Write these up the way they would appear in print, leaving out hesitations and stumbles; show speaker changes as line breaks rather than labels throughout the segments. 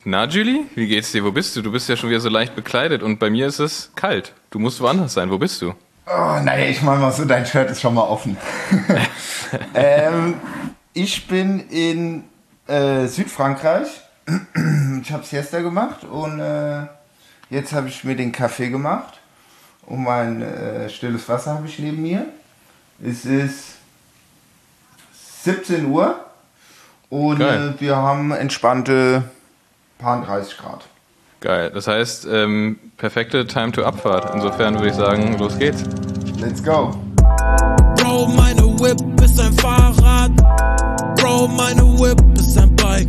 Na, Julie, wie geht's dir? Wo bist du? Du bist ja schon wieder so leicht bekleidet und bei mir ist es kalt. Du musst woanders sein. Wo bist du?
Oh, naja, ich meine mal so, dein Shirt ist schon mal offen. ähm, Ich bin in Südfrankreich. Ich habe Siesta gemacht und jetzt habe ich mir den Kaffee gemacht. Und mein stilles Wasser habe ich neben mir. Es ist 17 Uhr und wir haben entspannte paar 30 Grad.
Geil. Das heißt, perfekte Time to Abfahrt. Insofern würde ich sagen, los geht's.
Let's go.
Bro, meine Whip ist ein Fahrrad. Bro, meine Whip ist ein Bike.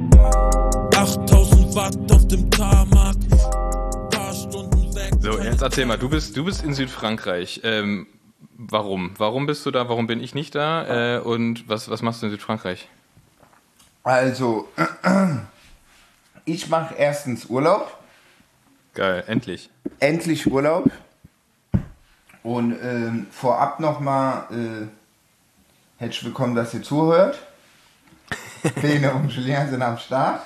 8000 Watt auf dem Tarmac. Paar Stunden weg.
So, jetzt erzähl mal, du bist in Südfrankreich. Warum? Warum bist du da? Warum bin ich nicht da? Und was machst du in Südfrankreich?
Also, ich mache erstens Urlaub.
Geil, endlich.
Endlich Urlaub. Und vorab nochmal herzlich willkommen, dass ihr zuhört. Bene und Julien sind am Start.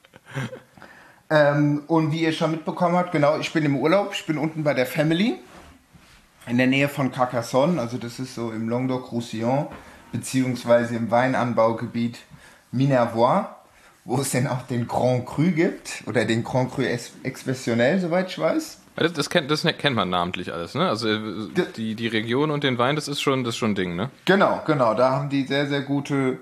Und wie ihr schon mitbekommen habt, genau, ich bin im Urlaub. Ich bin unten bei der Family in der Nähe von Carcassonne. Also das ist so im Languedoc-Roussillon, beziehungsweise im Weinanbaugebiet Minervois, wo es denn auch den Grand Cru gibt, oder den Grand Cru Exceptionnel, soweit ich weiß.
Das kennt man namentlich alles, ne? Also die Region und den Wein, das ist schon ein Ding, ne?
Genau. Da haben die sehr, sehr gute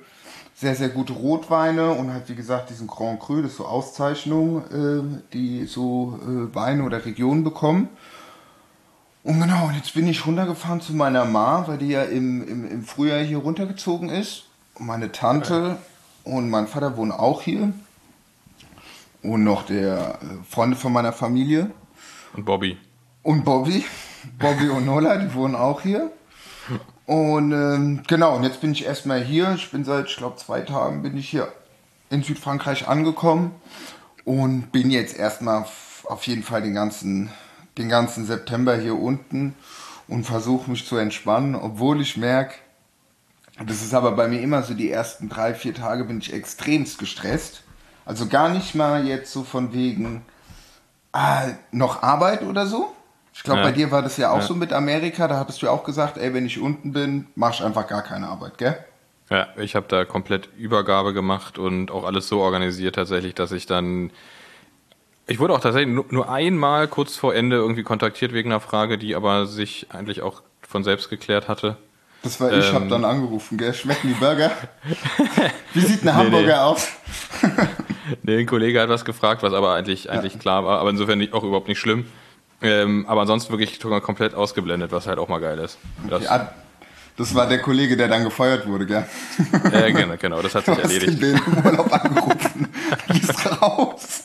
Rotweine und halt, wie gesagt, diesen Grand Cru, das ist so Auszeichnungen, die so Weine oder Regionen bekommen. Und genau, und jetzt bin ich runtergefahren zu meiner Ma, weil die ja im Frühjahr hier runtergezogen ist. Und meine Tante und mein Vater wohnen auch hier. Und noch der Freunde von meiner Familie.
Und Bobby.
Und Bobby und Nola, die wohnen auch hier. Und genau, und jetzt bin ich erstmal hier. Ich bin seit, ich glaube, 2 Tagen bin ich hier in Südfrankreich angekommen. Und bin jetzt erstmal auf jeden Fall den ganzen September hier unten und versuche mich zu entspannen, obwohl ich merke, das ist aber bei mir immer so, die ersten 3-4 Tage bin ich extremst gestresst. Also gar nicht mal jetzt so von wegen noch Arbeit oder so. Ich glaube, bei dir war das ja auch so mit Amerika, da hattest du ja auch gesagt, ey, wenn ich unten bin, mach ich einfach gar keine Arbeit, gell?
Ja, ich habe da komplett Übergabe gemacht und auch alles so organisiert tatsächlich, dass ich wurde auch tatsächlich nur einmal kurz vor Ende irgendwie kontaktiert wegen einer Frage, die aber sich eigentlich auch von selbst geklärt hatte.
Das war ich, hab dann angerufen, gell? Schmecken die Burger? Wie sieht ein Hamburger aus?
Nee, ein Kollege hat was gefragt, was aber eigentlich klar war, aber insofern auch überhaupt nicht schlimm. Aber ansonsten wirklich komplett ausgeblendet, was halt auch mal geil ist.
Das war der Kollege, der dann gefeuert wurde, gell?
Genau, das hat sich erledigt.
Du hast den im Urlaub angerufen. Bist raus.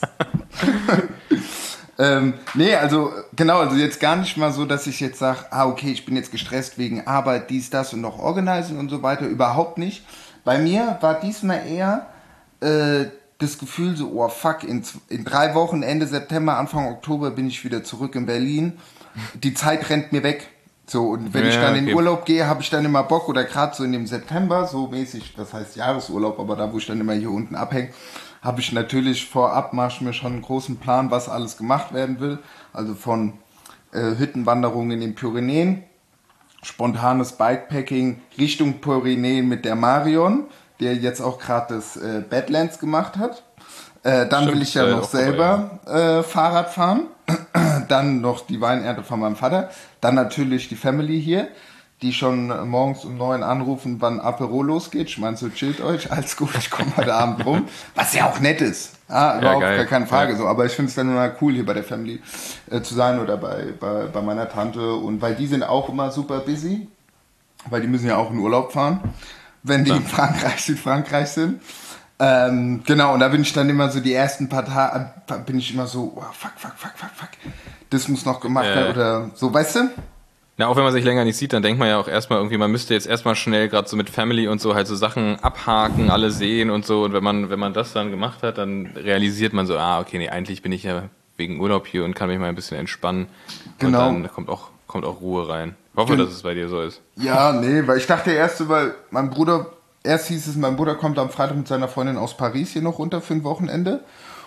Nee, also jetzt gar nicht mal so, dass ich jetzt sage, okay, ich bin jetzt gestresst wegen Arbeit, dies, das und noch Organizing und so weiter, überhaupt nicht. Bei mir war diesmal eher das Gefühl so, oh fuck, in 3 Wochen, Ende September, Anfang Oktober bin ich wieder zurück in Berlin. Die Zeit rennt mir weg. So, und wenn ich dann in Urlaub gehe, habe ich dann immer Bock, oder gerade so in dem September, so mäßig, das heißt Jahresurlaub, aber da, wo ich dann immer hier unten abhänge, habe ich natürlich vorab, mache ich mir schon einen großen Plan, was alles gemacht werden will. Also von Hüttenwanderungen in den Pyrenäen, spontanes Bikepacking Richtung Pyrenäen mit der Marion, der jetzt auch gerade das Badlands gemacht hat. Dann will ich ja noch selber Fahrrad fahren. Dann noch die Weinernte von meinem Vater. Dann natürlich die Family hier, die schon morgens um 9 anrufen, wann Apero losgeht. Ich meine, so chillt euch, alles gut, ich komme heute Abend rum. Was ja auch nett ist. Überhaupt gar keine Frage. Ja. So. Aber ich finde es dann immer cool, hier bei der Family zu sein oder bei meiner Tante. Und weil die sind auch immer super busy, weil die müssen ja auch in Urlaub fahren, wenn die in Südfrankreich sind. Genau, und da bin ich dann immer so die ersten paar Tage, bin ich immer so, oh, fuck, das muss noch gemacht werden oder so, weißt du?
Na, auch wenn man sich länger nicht sieht, dann denkt man ja auch erstmal irgendwie, man müsste jetzt erstmal schnell gerade so mit Family und so halt so Sachen abhaken, alle sehen und so, und wenn man das dann gemacht hat, dann realisiert man so, okay, nee, eigentlich bin ich ja wegen Urlaub hier und kann mich mal ein bisschen entspannen.
Genau.
Und dann kommt auch Ruhe rein. Ich hoffe, dass es bei dir so ist.
Ja, nee, weil ich dachte erst, weil mein Bruder kommt am Freitag mit seiner Freundin aus Paris hier noch runter für ein Wochenende.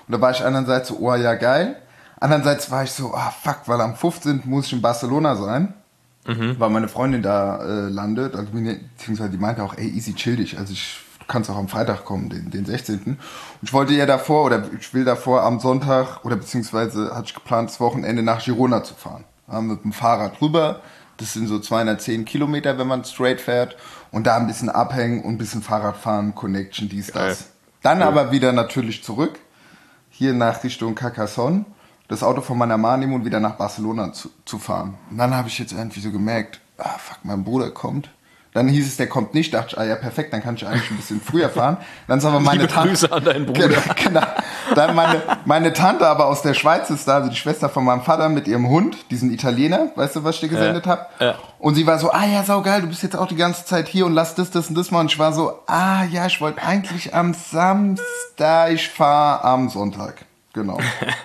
Und da war ich einerseits so, oh ja, geil. Andererseits war ich so, fuck, weil am 15. muss ich in Barcelona sein. Weil meine Freundin da landet. Also, beziehungsweise die meinte auch, ey, easy, chill dich. Also du kannst auch am Freitag kommen, den 16. Und ich wollte ja davor, oder ich will davor am Sonntag, oder beziehungsweise hatte ich geplant, das Wochenende nach Girona zu fahren. Mit dem Fahrrad rüber. Das sind so 210 Kilometer, wenn man straight fährt. Und da ein bisschen abhängen und ein bisschen Fahrrad fahren, Connection, dies, das. Dann aber wieder natürlich zurück. Hier nach Richtung Carcassonne. Das Auto von meiner Mama nehmen und wieder nach Barcelona zu fahren. Und dann habe ich jetzt irgendwie so gemerkt, fuck, mein Bruder kommt. Dann hieß es, der kommt nicht. Dachte ich, ja, perfekt, dann kann ich eigentlich ein bisschen früher fahren. Dann ist aber meine Tante.
Grüße an deinen Bruder.
Genau. Dann meine Tante aber aus der Schweiz ist da, also die Schwester von meinem Vater mit ihrem Hund, diesen Italiener, weißt du, was ich dir gesendet habe? Ja. Und sie war so, ja, saugeil, du bist jetzt auch die ganze Zeit hier und lass das und das mal. Und ich war so, ja, ich wollte eigentlich am Samstag, ich fahre am Sonntag. Genau.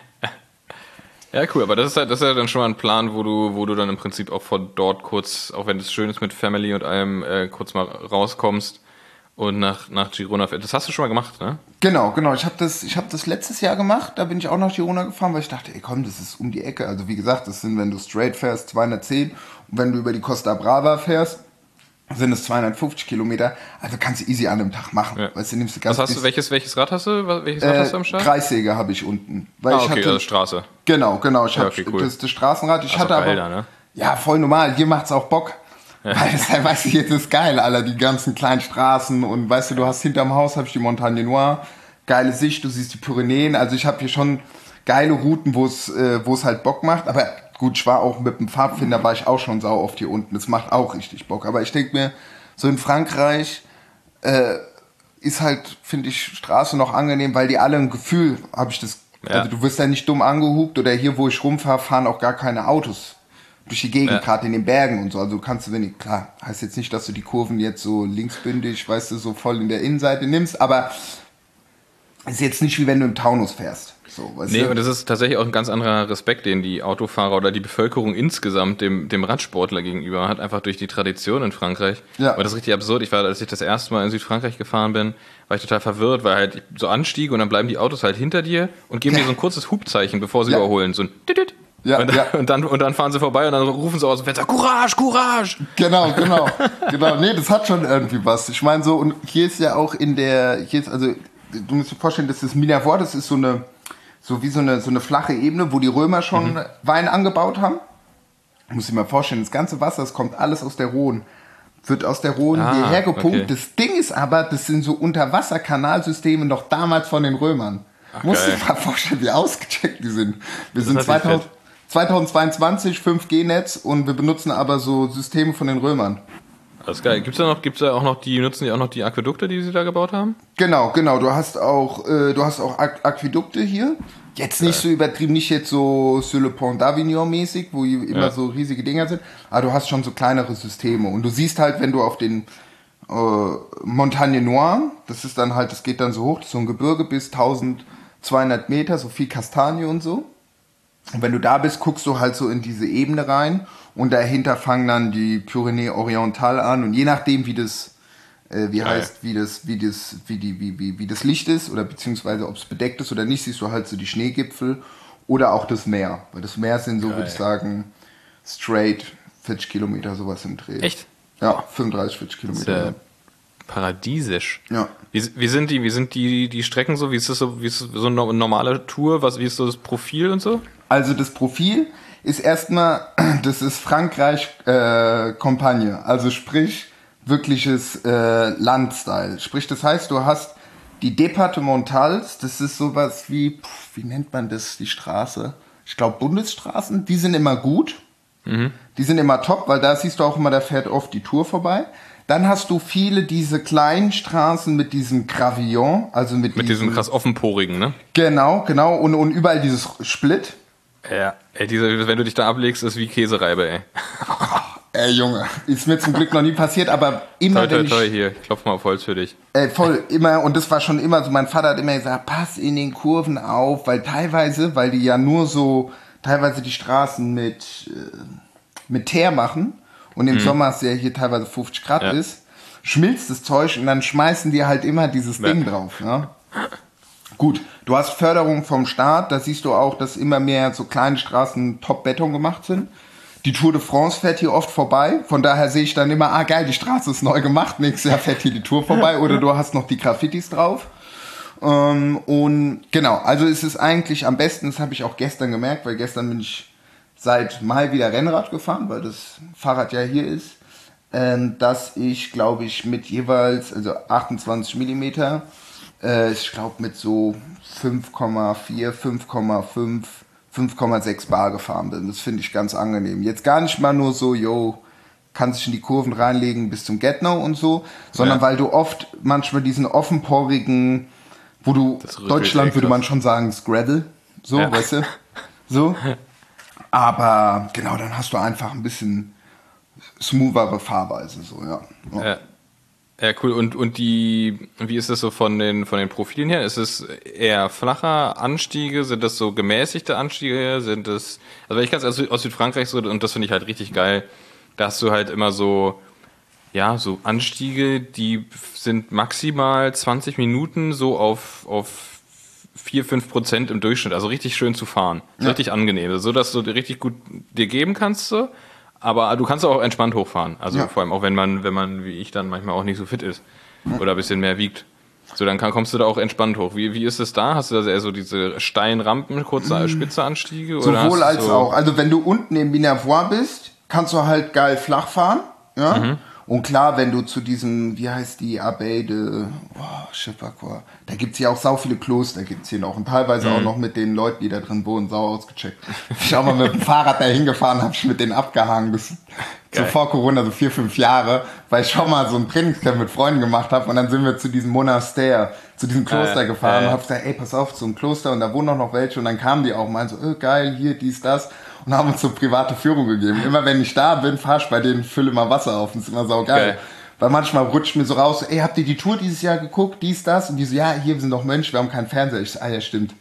Ja, cool, aber das ist ja dann schon mal ein Plan, wo du dann im Prinzip auch von dort kurz, auch wenn es schön ist mit Family und allem, kurz mal rauskommst und nach Girona fährst. Das hast du schon mal gemacht, ne?
Genau. Ich habe das letztes Jahr gemacht, da bin ich auch nach Girona gefahren, weil ich dachte, ey komm, das ist um die Ecke. Also wie gesagt, das sind, wenn du straight fährst, 210 und wenn du über die Costa Brava fährst, sind es 250 Kilometer, also kannst du easy an einem Tag machen. Ja. Weißt du, nimmst du ganz
welches Rad hast du? Welches Rad hast du am Start?
Kreissäge habe ich unten. Weil
okay, also Straße.
Genau, ich habe cool. das Straßenrad. Ich hatte aber, ne? Ja, voll normal, hier macht's auch Bock. Ja. Weil das, weißt du, jetzt ist geil, Alter, die ganzen kleinen Straßen und weißt du, du hast hinterm Haus, habe ich die Montagne Noire, geile Sicht, du siehst die Pyrenäen, also ich habe hier schon geile Routen, wo es halt Bock macht, aber gut, ich war auch mit dem Pfadfinder, war ich auch schon sau oft hier unten. Das macht auch richtig Bock. Aber ich denke mir, so in Frankreich ist halt, finde ich, Straße noch angenehm, weil die alle ein Gefühl, habe ich das, also du wirst ja nicht dumm angehupt oder hier, wo ich rumfahre, fahren auch gar keine Autos durch die Gegend, gerade in den Bergen und so. Also kannst du wenig, klar, heißt jetzt nicht, dass du die Kurven jetzt so linksbündig, weißt du, so voll in der Innenseite nimmst, aber ist jetzt nicht wie wenn du im Taunus fährst. So,
nee, und das ist tatsächlich auch ein ganz anderer Respekt, den die Autofahrer oder die Bevölkerung insgesamt dem Radsportler gegenüber hat, einfach durch die Tradition in Frankreich. Ja. Aber das ist richtig absurd. Als ich das erste Mal in Südfrankreich gefahren bin, war ich total verwirrt, weil halt so Anstieg und dann bleiben die Autos halt hinter dir und geben dir so ein kurzes Hubzeichen, bevor sie überholen. So ein Tütüt. Und dann fahren sie vorbei und dann rufen sie aus dem Fenster, Courage, Courage! Genau.
Nee, das hat schon irgendwie was. Ich meine so, und hier ist ja auch also, du musst dir vorstellen, das ist Minervois, das ist so eine flache Ebene, wo die Römer schon Wein angebaut haben. Du musst dir mal vorstellen, das ganze Wasser, das kommt alles aus der Rhone. Wird aus der Rhone hierher gepumpt. Okay. Das Ding ist aber, das sind so Unterwasserkanalsysteme noch damals von den Römern. Musst du dir mal vorstellen, wie ausgecheckt die sind. Wir sind 2022, 5G-Netz und wir benutzen aber so Systeme von den Römern.
Das ist geil. Nutzen die auch noch die Aquädukte, die sie da gebaut haben?
Genau. Du hast auch Aquädukte hier. Jetzt nicht so übertrieben, nicht jetzt so sur le Pont d'Avignon mäßig, wo immer so riesige Dinger sind. Aber du hast schon so kleinere Systeme. Und du siehst halt, wenn du auf den Montagne Noire, das ist dann halt, das geht dann so hoch, das ist so ein Gebirge bis 1200 Meter, so viel Kastanie und so. Und wenn du da bist, guckst du halt so in diese Ebene rein und dahinter fangen dann die Pyrenäen Oriental an und je nachdem, wie das Licht ist oder beziehungsweise ob es bedeckt ist oder nicht, siehst du halt so die Schneegipfel oder auch das Meer. Weil das Meer sind so, würde ich sagen, straight 40 Kilometer, sowas im Dreh.
Echt?
Ja, 35, 40 Kilometer.
Das ist ja paradiesisch.
Ja.
Wie sind die Strecken so? Wie ist so eine normale Tour? Wie ist so das Profil und so?
Also das Profil ist erstmal, das ist Frankreich Campagne, also sprich wirkliches Landstyle. Sprich, das heißt, du hast die Départementales, das ist sowas wie nennt man das, die Straße? Ich glaube Bundesstraßen, die sind immer gut. Die sind immer top, weil da siehst du auch immer, da fährt oft die Tour vorbei. Dann hast du viele diese kleinen Straßen mit diesem Gravillon, also mit
diesem krass offenporigen, ne?
Genau, und überall dieses Split.
Ja, ey, wenn du dich da ablegst, ist wie Käsereibe, ey.
Ey, Junge, ist mir zum Glück noch nie passiert, aber immer
toi, hier, ich klopf mal auf Holz für dich.
Voll, immer, und das war schon immer so, mein Vater hat immer gesagt, pass in den Kurven auf, weil die ja nur so, teilweise die Straßen mit Teer machen und im Sommer es ja hier teilweise 50 Grad ist, schmilzt das Zeug und dann schmeißen die halt immer dieses Ding drauf, ne? Gut, du hast Förderung vom Staat, da siehst du auch, dass immer mehr so kleine Straßen Top-Beton gemacht sind. Die Tour de France fährt hier oft vorbei, von daher sehe ich dann immer, geil, die Straße ist neu gemacht, nächstes Jahr fährt hier die Tour vorbei oder du hast noch die Graffitis drauf. Und genau, also es ist eigentlich am besten, das habe ich auch gestern gemerkt, weil gestern bin ich seit Mai wieder Rennrad gefahren, weil das Fahrrad ja hier ist, dass ich, glaube ich, mit jeweils, also 28 Millimeter, ich glaube mit so 5,4, 5,5, 5,6 Bar gefahren bin. Das finde ich ganz angenehm. Jetzt gar nicht mal nur so, kannst dich in die Kurven reinlegen bis zum Get-No und so, sondern weil du oft manchmal diesen offenporigen, wo du, Deutschland würde man schon sagen, Scraddle, so, weißt du, so. Aber genau, dann hast du einfach ein bisschen smoothere Fahrweise, so, ja.
Ja, cool. Und wie ist das so von den Profilen her? Ist es eher flacher Anstiege? Sind das so gemäßigte Anstiege? Sind das, also ich kann es aus Südfrankreich so, und das finde ich halt richtig geil, da hast du halt immer so Anstiege, die sind maximal 20 Minuten so auf 4-5% im Durchschnitt, also richtig schön zu fahren. Richtig angenehm, so dass du dir richtig gut dir geben kannst, so. Aber du kannst auch entspannt hochfahren. Also vor allem auch wenn man, wie ich dann manchmal auch nicht so fit ist oder ein bisschen mehr wiegt. So, dann kommst du da auch entspannt hoch. Wie ist es da? Hast du da eher so diese steilen Rampen, kurze spitze Anstiege?
Sowohl als auch. Also wenn du unten im Minervois bist, kannst du halt geil flach fahren. Ja? Mhm. Und klar, wenn du zu diesem, wie heißt die, Abbaye de Chefacor, da gibt's hier auch sau viele Kloster, gibt's hier noch. Und teilweise auch noch mit den Leuten, die da drin wohnen, sau ausgecheckt. Ich auch mal mit dem Fahrrad da hingefahren, hab ich mit denen abgehangen. Das so vor Corona, so 4-5 Jahre, weil ich schon mal so ein Trainingscamp mit Freunden gemacht habe. Und dann sind wir zu diesem Monaster, zu diesem Kloster gefahren und hab gesagt, ey, pass auf, zu einem Kloster. Und da wohnen auch noch welche. Und dann kamen die auch mal so, geil, hier, dies, das. Und haben uns so private Führung gegeben. Immer wenn ich da bin, fahr ich bei denen, fülle mal Wasser auf. Und das ist immer saugeil. Okay. Weil manchmal rutscht mir so raus, ey, habt ihr die Tour dieses Jahr geguckt, dies, das? Und die so, ja, hier, wir sind doch Mönche, wir haben keinen Fernseher. Ich so, ja, stimmt.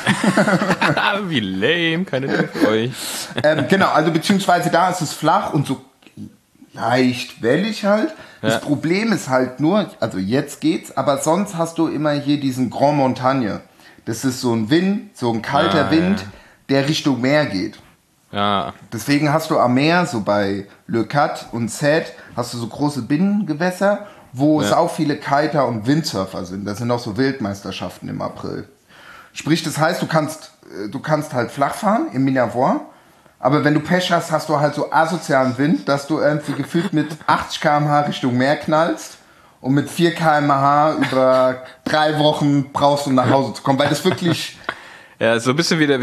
Wie lame, keine Tour für euch.
Genau, also beziehungsweise da ist es flach und so leicht wellig halt. Ja. Das Problem ist halt nur, also jetzt geht's, aber sonst hast du immer hier diesen Grand Montagne. Das ist so ein Wind, so ein kalter Wind, der Richtung Meer geht.
Ja.
Deswegen hast du am Meer, so bei Le Cat und Sète, hast du so große Binnengewässer, wo es auch viele Kiter und Windsurfer sind. Das sind auch so Weltmeisterschaften im April. Sprich, das heißt, du kannst halt flach fahren im Minervois, aber wenn du Pech hast, hast du halt so asozialen Wind, dass du irgendwie gefühlt mit 80 km/h Richtung Meer knallst und mit 4 km/h über 3 Wochen brauchst, um nach Hause zu kommen, weil das wirklich...
Ja, so ein bisschen wieder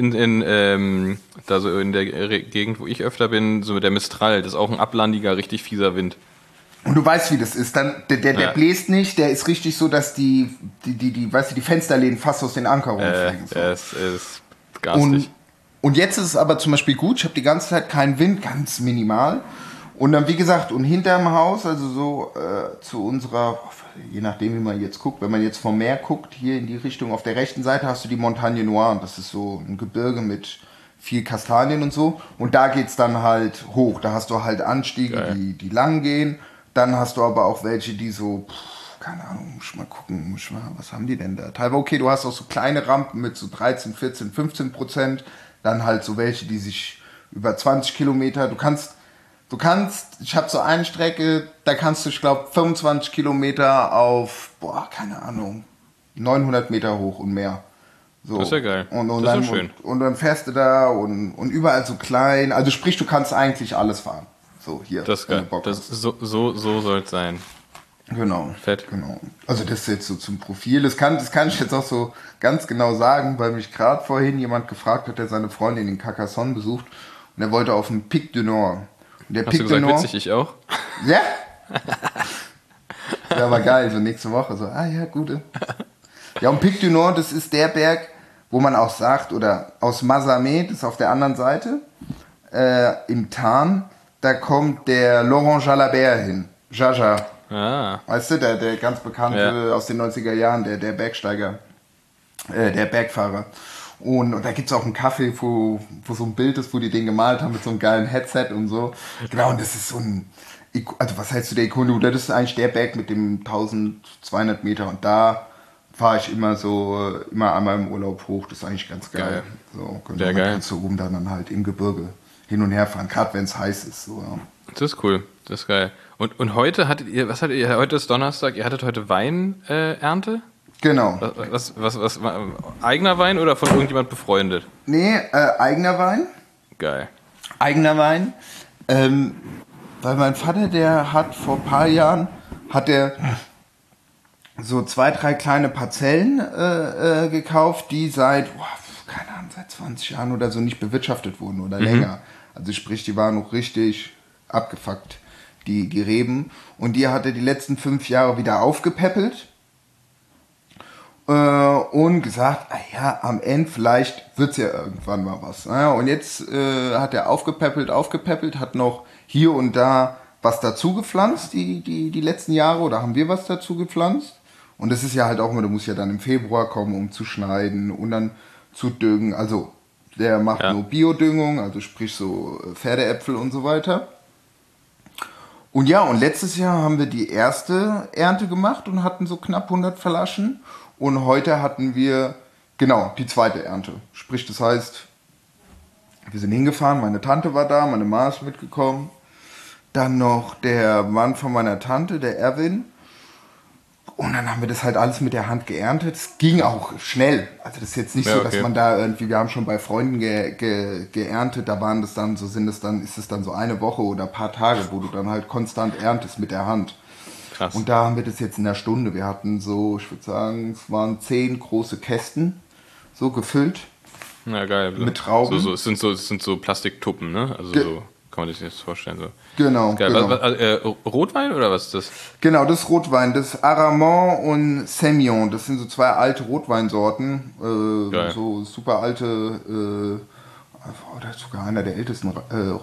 da so in der Gegend, wo ich öfter bin, so mit der Mistral, das ist auch ein ablandiger, richtig fieser Wind.
Und du weißt, wie das ist. Dann, der bläst nicht, der ist richtig so, dass die Fensterläden fast aus den Anker rumfliegen. So.
Es ist garstig.
Und jetzt ist es aber zum Beispiel gut, ich habe die ganze Zeit keinen Wind, ganz minimal. Und dann, wie gesagt, und hinterm Haus, also so zu unserer, je nachdem, wie man jetzt guckt, wenn man jetzt vom Meer guckt, hier in die Richtung, auf der rechten Seite hast du die Montagne Noire. Und das ist so ein Gebirge mit viel Kastanien und so. Und da geht's dann halt hoch. Da hast du halt Anstiege, die lang gehen. Dann hast du aber auch welche, die so, keine Ahnung, muss ich mal gucken, was haben die denn da? Teilweise, okay, du hast auch so kleine Rampen mit so 13, 14, 15%. Dann halt so welche, die sich über 20 Kilometer, du kannst, ich habe so eine Strecke, da kannst du, ich glaube, 25 Kilometer auf, keine Ahnung, 900 Meter hoch und mehr. So.
Das ist ja geil.
Und
das
dann,
ist schön.
Und dann fährst du da und überall so klein. Also sprich, du kannst eigentlich alles fahren. So, hier.
Das ist geil. So soll es sein.
Genau.
Fett.
Genau. Also das ist jetzt so zum Profil. Das kann ich jetzt auch so ganz genau sagen, weil mich gerade vorhin jemand gefragt hat, der seine Freundin in Carcassonne besucht und er wollte auf den Pic du Nord. Und der
Hast
Pic
du gesagt,
du Nord,
witzig, ich auch?
Ja? Ja, war geil, so nächste Woche so, ja, gute. Ja, und Pic du Nord, das ist der Berg, wo man auch sagt, oder aus Mazamet, das ist auf der anderen Seite, im Tarn, da kommt der Laurent Jalabert hin. Jaja.
Ah.
Weißt du, der ganz bekannte aus den 90er Jahren, der Bergsteiger, der Bergfahrer. Und da gibt's auch einen Café, wo so ein Bild ist, wo die den gemalt haben mit so einem geilen Headset und so. Genau, und das ist so ein, also was hältst du der Ikone? Das ist eigentlich der Berg mit dem 1200 Meter und da fahre ich immer einmal im Urlaub hoch. Das ist eigentlich ganz geil. So,
Sehr geil.
Kannst du oben dann halt im Gebirge hin und her fahren, gerade wenn es heiß ist. So, ja.
Das ist cool, das ist geil. Und heute hattet ihr, heute ist Donnerstag, ihr hattet heute Weinernte?
Genau.
Was, eigener Wein oder von irgendjemand befreundet?
Nee, eigener Wein.
Geil.
Eigener Wein. Weil mein Vater, der hat vor ein paar Jahren, so 2, 3 kleine Parzellen gekauft, die seit 20 Jahren oder so nicht bewirtschaftet wurden oder länger. Also sprich, die waren noch richtig abgefuckt, die Reben. Und die hat er die letzten 5 Jahre wieder aufgepäppelt und gesagt, am Ende vielleicht wird es ja irgendwann mal was. Naja, und jetzt hat er aufgepäppelt, hat noch hier und da was dazu gepflanzt, die letzten Jahre, oder haben wir was dazu gepflanzt. Und das ist ja halt auch immer, du musst ja dann im Februar kommen, um zu schneiden und dann zu düngen. Also der macht nur Biodüngung, also sprich so Pferdeäpfel und so weiter. Und ja, und letztes Jahr haben wir die erste Ernte gemacht und hatten so knapp 100 Flaschen. Und heute hatten wir, genau, die zweite Ernte. Sprich, das heißt, wir sind hingefahren, meine Tante war da, meine Ma ist mitgekommen. Dann noch der Mann von meiner Tante, der Erwin. Und dann haben wir das halt alles mit der Hand geerntet. Es ging auch schnell. Also das ist jetzt nicht so, dass man da irgendwie, wir haben schon bei Freunden geerntet, da waren das dann, ist es dann so eine Woche oder ein paar Tage, wo du dann halt konstant erntest mit der Hand.
Krass.
Und da haben wir das jetzt in einer Stunde. Wir hatten so, ich würde sagen, es waren 10 große Kästen, so gefüllt.
Na geil.
Mit Trauben.
Es sind so Plastiktuppen, ne? Also so kann man sich das vorstellen. So.
Genau.
Geil.
Genau.
Rotwein oder was ist das?
Genau, das ist Rotwein. Das ist Aramon und Semillon. Das sind so 2 alte Rotweinsorten. So super alte, oder sogar einer der ältesten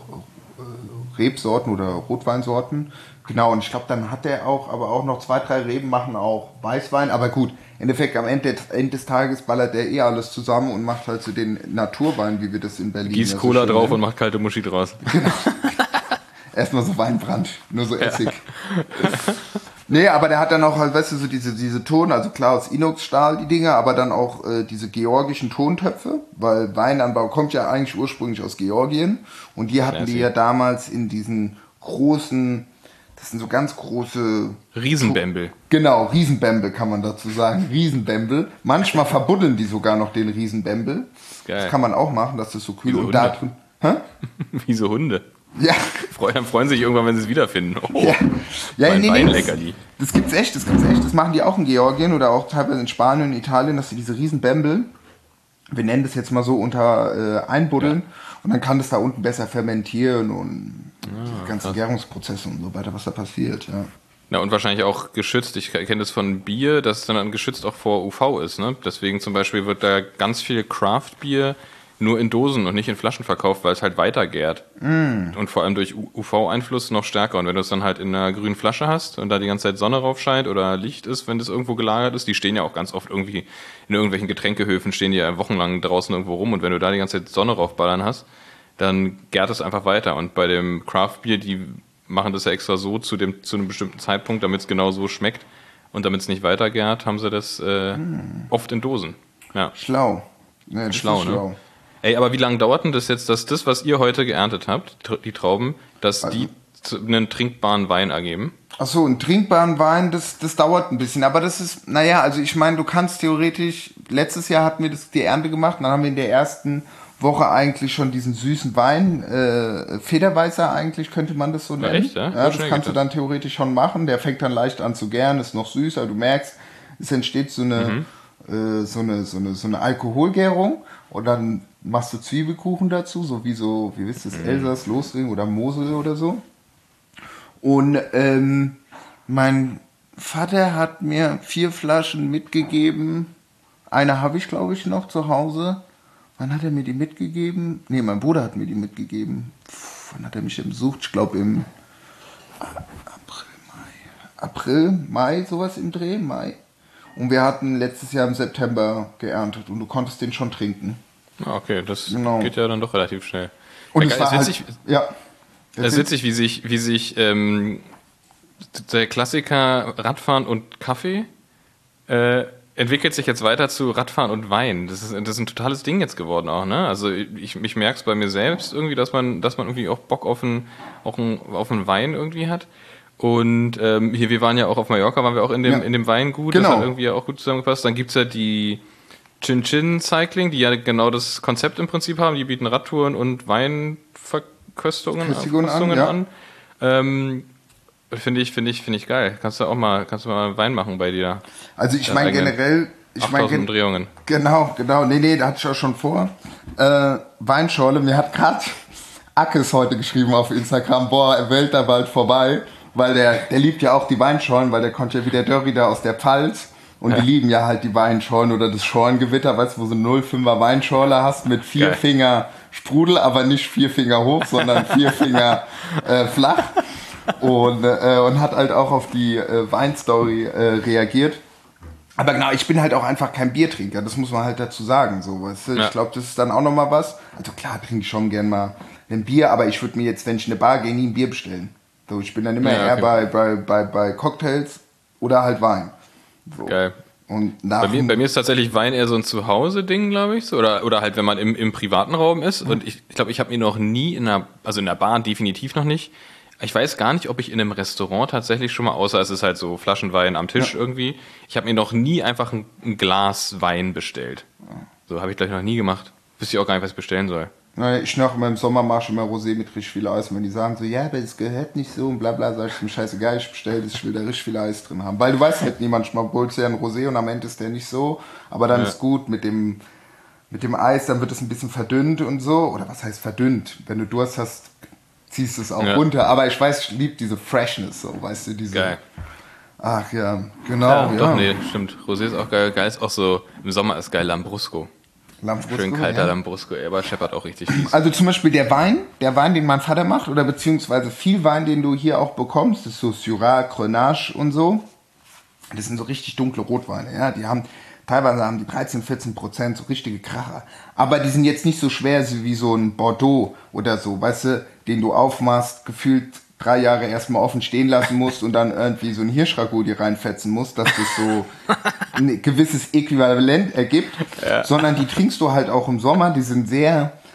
Rebsorten oder Rotweinsorten. Genau, und ich glaube, dann hat der aber auch noch 2, 3 Reben machen auch Weißwein. Aber gut, im Endeffekt am Ende des Tages ballert der alles zusammen und macht halt so den Naturwein, wie wir das in Berlin
Gießt Cola so drauf und macht kalte Muschi draus.
Genau. Erstmal so Weinbrand, nur so Essig. Nee, aber der hat dann auch halt, weißt du, so diese Ton, also klar aus Inoxstahl die Dinger, aber dann auch diese georgischen Tontöpfe, weil Weinanbau kommt ja eigentlich ursprünglich aus Georgien und die hatten die ja damals in diesen großen, das sind so ganz große...
Riesenbämbel.
Genau, Riesenbämbel kann man dazu sagen, Riesenbämbel. Manchmal verbuddeln die sogar noch den Riesenbämbel.
Geil.
Das kann man auch machen, dass das so kühl
Wie so
und da
Hunde.
drin...
Wie so Hunde.
Ja.
Freuen sich irgendwann, wenn sie es wiederfinden. Oh,
ja,
mein
nee,
Weinleckerli.
Das gibt's echt. Das machen die auch in Georgien oder auch teilweise in Spanien und Italien, dass sie diese Riesenbämbel, wir nennen das jetzt mal so, unter einbuddeln und dann kann das da unten besser fermentieren und die ganzen Gärungsprozesse und so weiter, was da passiert, ja.
Na, und wahrscheinlich auch geschützt. Ich kenne das von Bier, dass es dann geschützt auch vor UV ist, ne? Deswegen zum Beispiel wird da ganz viel Craft-Bier nur in Dosen und nicht in Flaschen verkauft, weil es halt weiter gärt. Und vor allem durch UV-Einfluss noch stärker. Und wenn du es dann halt in einer grünen Flasche hast und da die ganze Zeit Sonne drauf scheint oder Licht ist, wenn das irgendwo gelagert ist, die stehen ja auch ganz oft irgendwie in irgendwelchen Getränkehöfen, stehen die ja wochenlang draußen irgendwo rum. Und wenn du da die ganze Zeit Sonne draufballern hast, dann gärt es einfach weiter. Und bei dem Craft-Bier, die machen das ja extra so zu einem bestimmten Zeitpunkt, damit es genau so schmeckt. Und damit es nicht weiter gärt, haben sie das oft in Dosen. Ja.
Schlau. Ja,
schlau, ne? Ey, aber wie lange dauert denn das jetzt, dass das, was ihr heute geerntet habt, die Trauben, dass die einen trinkbaren Wein ergeben?
Ach so, einen trinkbaren Wein, das dauert ein bisschen. Aber das ist, also ich meine, du kannst theoretisch, letztes Jahr hatten wir die Ernte gemacht, dann haben wir in der ersten Woche eigentlich schon diesen süßen Wein, Federweißer eigentlich, könnte man das so nennen.
Echt, ja?
Ja, das kannst du dann theoretisch schon machen. Der fängt dann leicht an zu gären, ist noch süß, aber du merkst, es entsteht so eine Alkoholgärung und dann machst du Zwiebelkuchen dazu, wie wisst ihr, Elsass, Lothringen oder Mosel oder so. Und mein Vater hat mir 4 Flaschen mitgegeben. Eine habe ich, glaube ich, noch zu Hause. Wann hat er mir die mitgegeben? Nee, mein Bruder hat mir die mitgegeben. Wann hat er mich denn besucht? Ich glaube im April, Mai, sowas im Dreh, Mai. Und wir hatten letztes Jahr im September geerntet und du konntest den schon trinken.
Okay, das geht ja dann doch relativ schnell.
Und es war witzig,
es ist witzig, wie sich der Klassiker Radfahren und Kaffee entwickelt sich jetzt weiter zu Radfahren und Wein. Das ist ein totales Ding jetzt geworden auch, ne? Also ich merke es bei mir selbst irgendwie, dass man irgendwie auch Bock auf einen Wein irgendwie hat. Und hier, wir waren ja auch auf Mallorca, waren wir auch in dem Weingut,
Genau.
Das hat irgendwie auch gut zusammengepasst. Dann gibt's ja die Chin Cycling, die ja genau das Konzept im Prinzip haben. Die bieten Radtouren und Weinverköstungen an. Finde ich geil. Kannst du mal Wein machen bei dir?
Also ich meine generell...
8000 Umdrehungen.
Genau. Nee, da hatte ich auch schon vor. Weinschorle, mir hat gerade Ackes heute geschrieben auf Instagram, boah, er wählt da bald vorbei, weil der liebt ja auch die Weinschorlen, weil der kommt ja wie der Dörri da aus der Pfalz und die lieben ja halt die Weinschorlen oder das Schorengewitter, weißt du, wo du so 0,5er Weinschorle hast mit 4 Finger Sprudel, aber nicht 4 Finger hoch, sondern 4 Finger flach und hat halt auch auf die Weinstory reagiert. Aber genau, ich bin halt auch einfach kein Biertrinker, das muss man halt dazu sagen, so, weißt du? Ja. Ich glaube, das ist dann auch nochmal was. Also klar, trinke ich schon gern mal ein Bier, aber ich würde mir jetzt, wenn ich in eine Bar gehe, nie ein Bier bestellen. So, ich bin dann immer eher bei Cocktails oder halt Wein. So.
Geil.
Und
bei mir ist tatsächlich Wein eher so ein Zuhause-Ding, glaube ich, so. Oder halt, wenn man im privaten Raum ist. Und ich glaube, ich habe mir noch nie in der Bar definitiv noch nicht. Ich weiß gar nicht, ob ich in einem Restaurant tatsächlich schon mal, außer es ist halt so Flaschenwein am Tisch irgendwie, ich habe mir noch nie einfach ein Glas Wein bestellt. So habe ich gleich noch nie gemacht. Wüsste ich auch gar nicht, was ich bestellen soll.
Naja, ich noch immer im Sommer mache ich immer Rosé mit richtig viel Eis. Und wenn die sagen so, ja, aber das gehört nicht so und bla bla, sag ich mir scheißegal, ich bestelle das, ich will da richtig viel Eis drin haben. Weil du weißt halt nie, manchmal holst du ja ein Rosé und am Ende ist der nicht so, aber dann ist gut mit dem Eis, dann wird es ein bisschen verdünnt und so. Oder was heißt verdünnt? Wenn du Durst hast, ziehst du es auch runter. Aber ich weiß, ich liebe diese Freshness, so, weißt du, diese... Geil. Ach ja, genau. Ja.
Doch, nee, stimmt. Rosé ist auch geil. Geil ist auch so, im Sommer ist geil Lambrusco. Schön kalter Lambrusco, aber scheppert auch richtig fies.
Also zum Beispiel der Wein, den mein Vater macht, oder beziehungsweise viel Wein, den du hier auch bekommst, das ist so Syrah, Grenache und so. Das sind so richtig dunkle Rotweine, ja. Teilweise haben die 13-14%, so richtige Kracher. Aber die sind jetzt nicht so schwer wie so ein Bordeaux oder so, weißt du, den du aufmachst, gefühlt 3 Jahre erstmal offen stehen lassen musst und dann irgendwie so ein Hirschragout dir reinfetzen musst, dass das so ein gewisses Äquivalent ergibt, sondern die trinkst du halt auch im Sommer, die sind die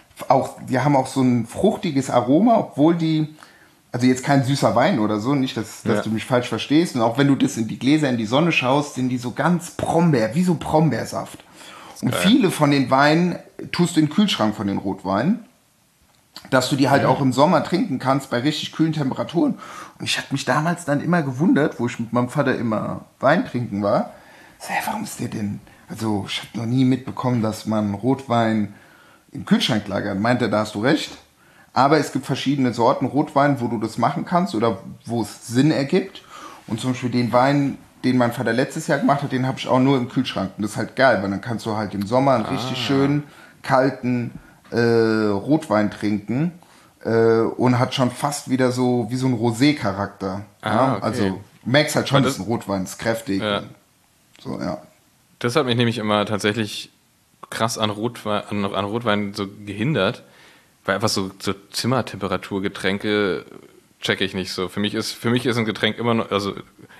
haben auch so ein fruchtiges Aroma, obwohl also jetzt kein süßer Wein oder so, nicht, dass du mich falsch verstehst, und auch wenn du das in die Gläser in die Sonne schaust, sind die so ganz wie so Brombeersaft. Und viele von den Weinen tust du in den Kühlschrank von den Rotweinen, dass du die halt auch im Sommer trinken kannst bei richtig kühlen Temperaturen. Und ich habe mich damals dann immer gewundert, wo ich mit meinem Vater immer Wein trinken war, warum ist der denn, also ich habe noch nie mitbekommen, dass man Rotwein im Kühlschrank lagert. Meint er, da hast du recht. Aber es gibt verschiedene Sorten Rotwein, wo du das machen kannst oder wo es Sinn ergibt. Und zum Beispiel den Wein, den mein Vater letztes Jahr gemacht hat, den habe ich auch nur im Kühlschrank. Und das ist halt geil, weil dann kannst du halt im Sommer einen richtig schönen, kalten Rotwein trinken und hat schon fast wieder so wie so ein Rosé-Charakter. Ja? Okay. Also merkst halt schon, das ist ein Wein, ist kräftig. Ja. So, ja.
Das hat mich nämlich immer tatsächlich krass an Rotwein so gehindert, weil einfach so Zimmertemperaturgetränke checke ich nicht so. Für mich ist ein Getränk immer noch, also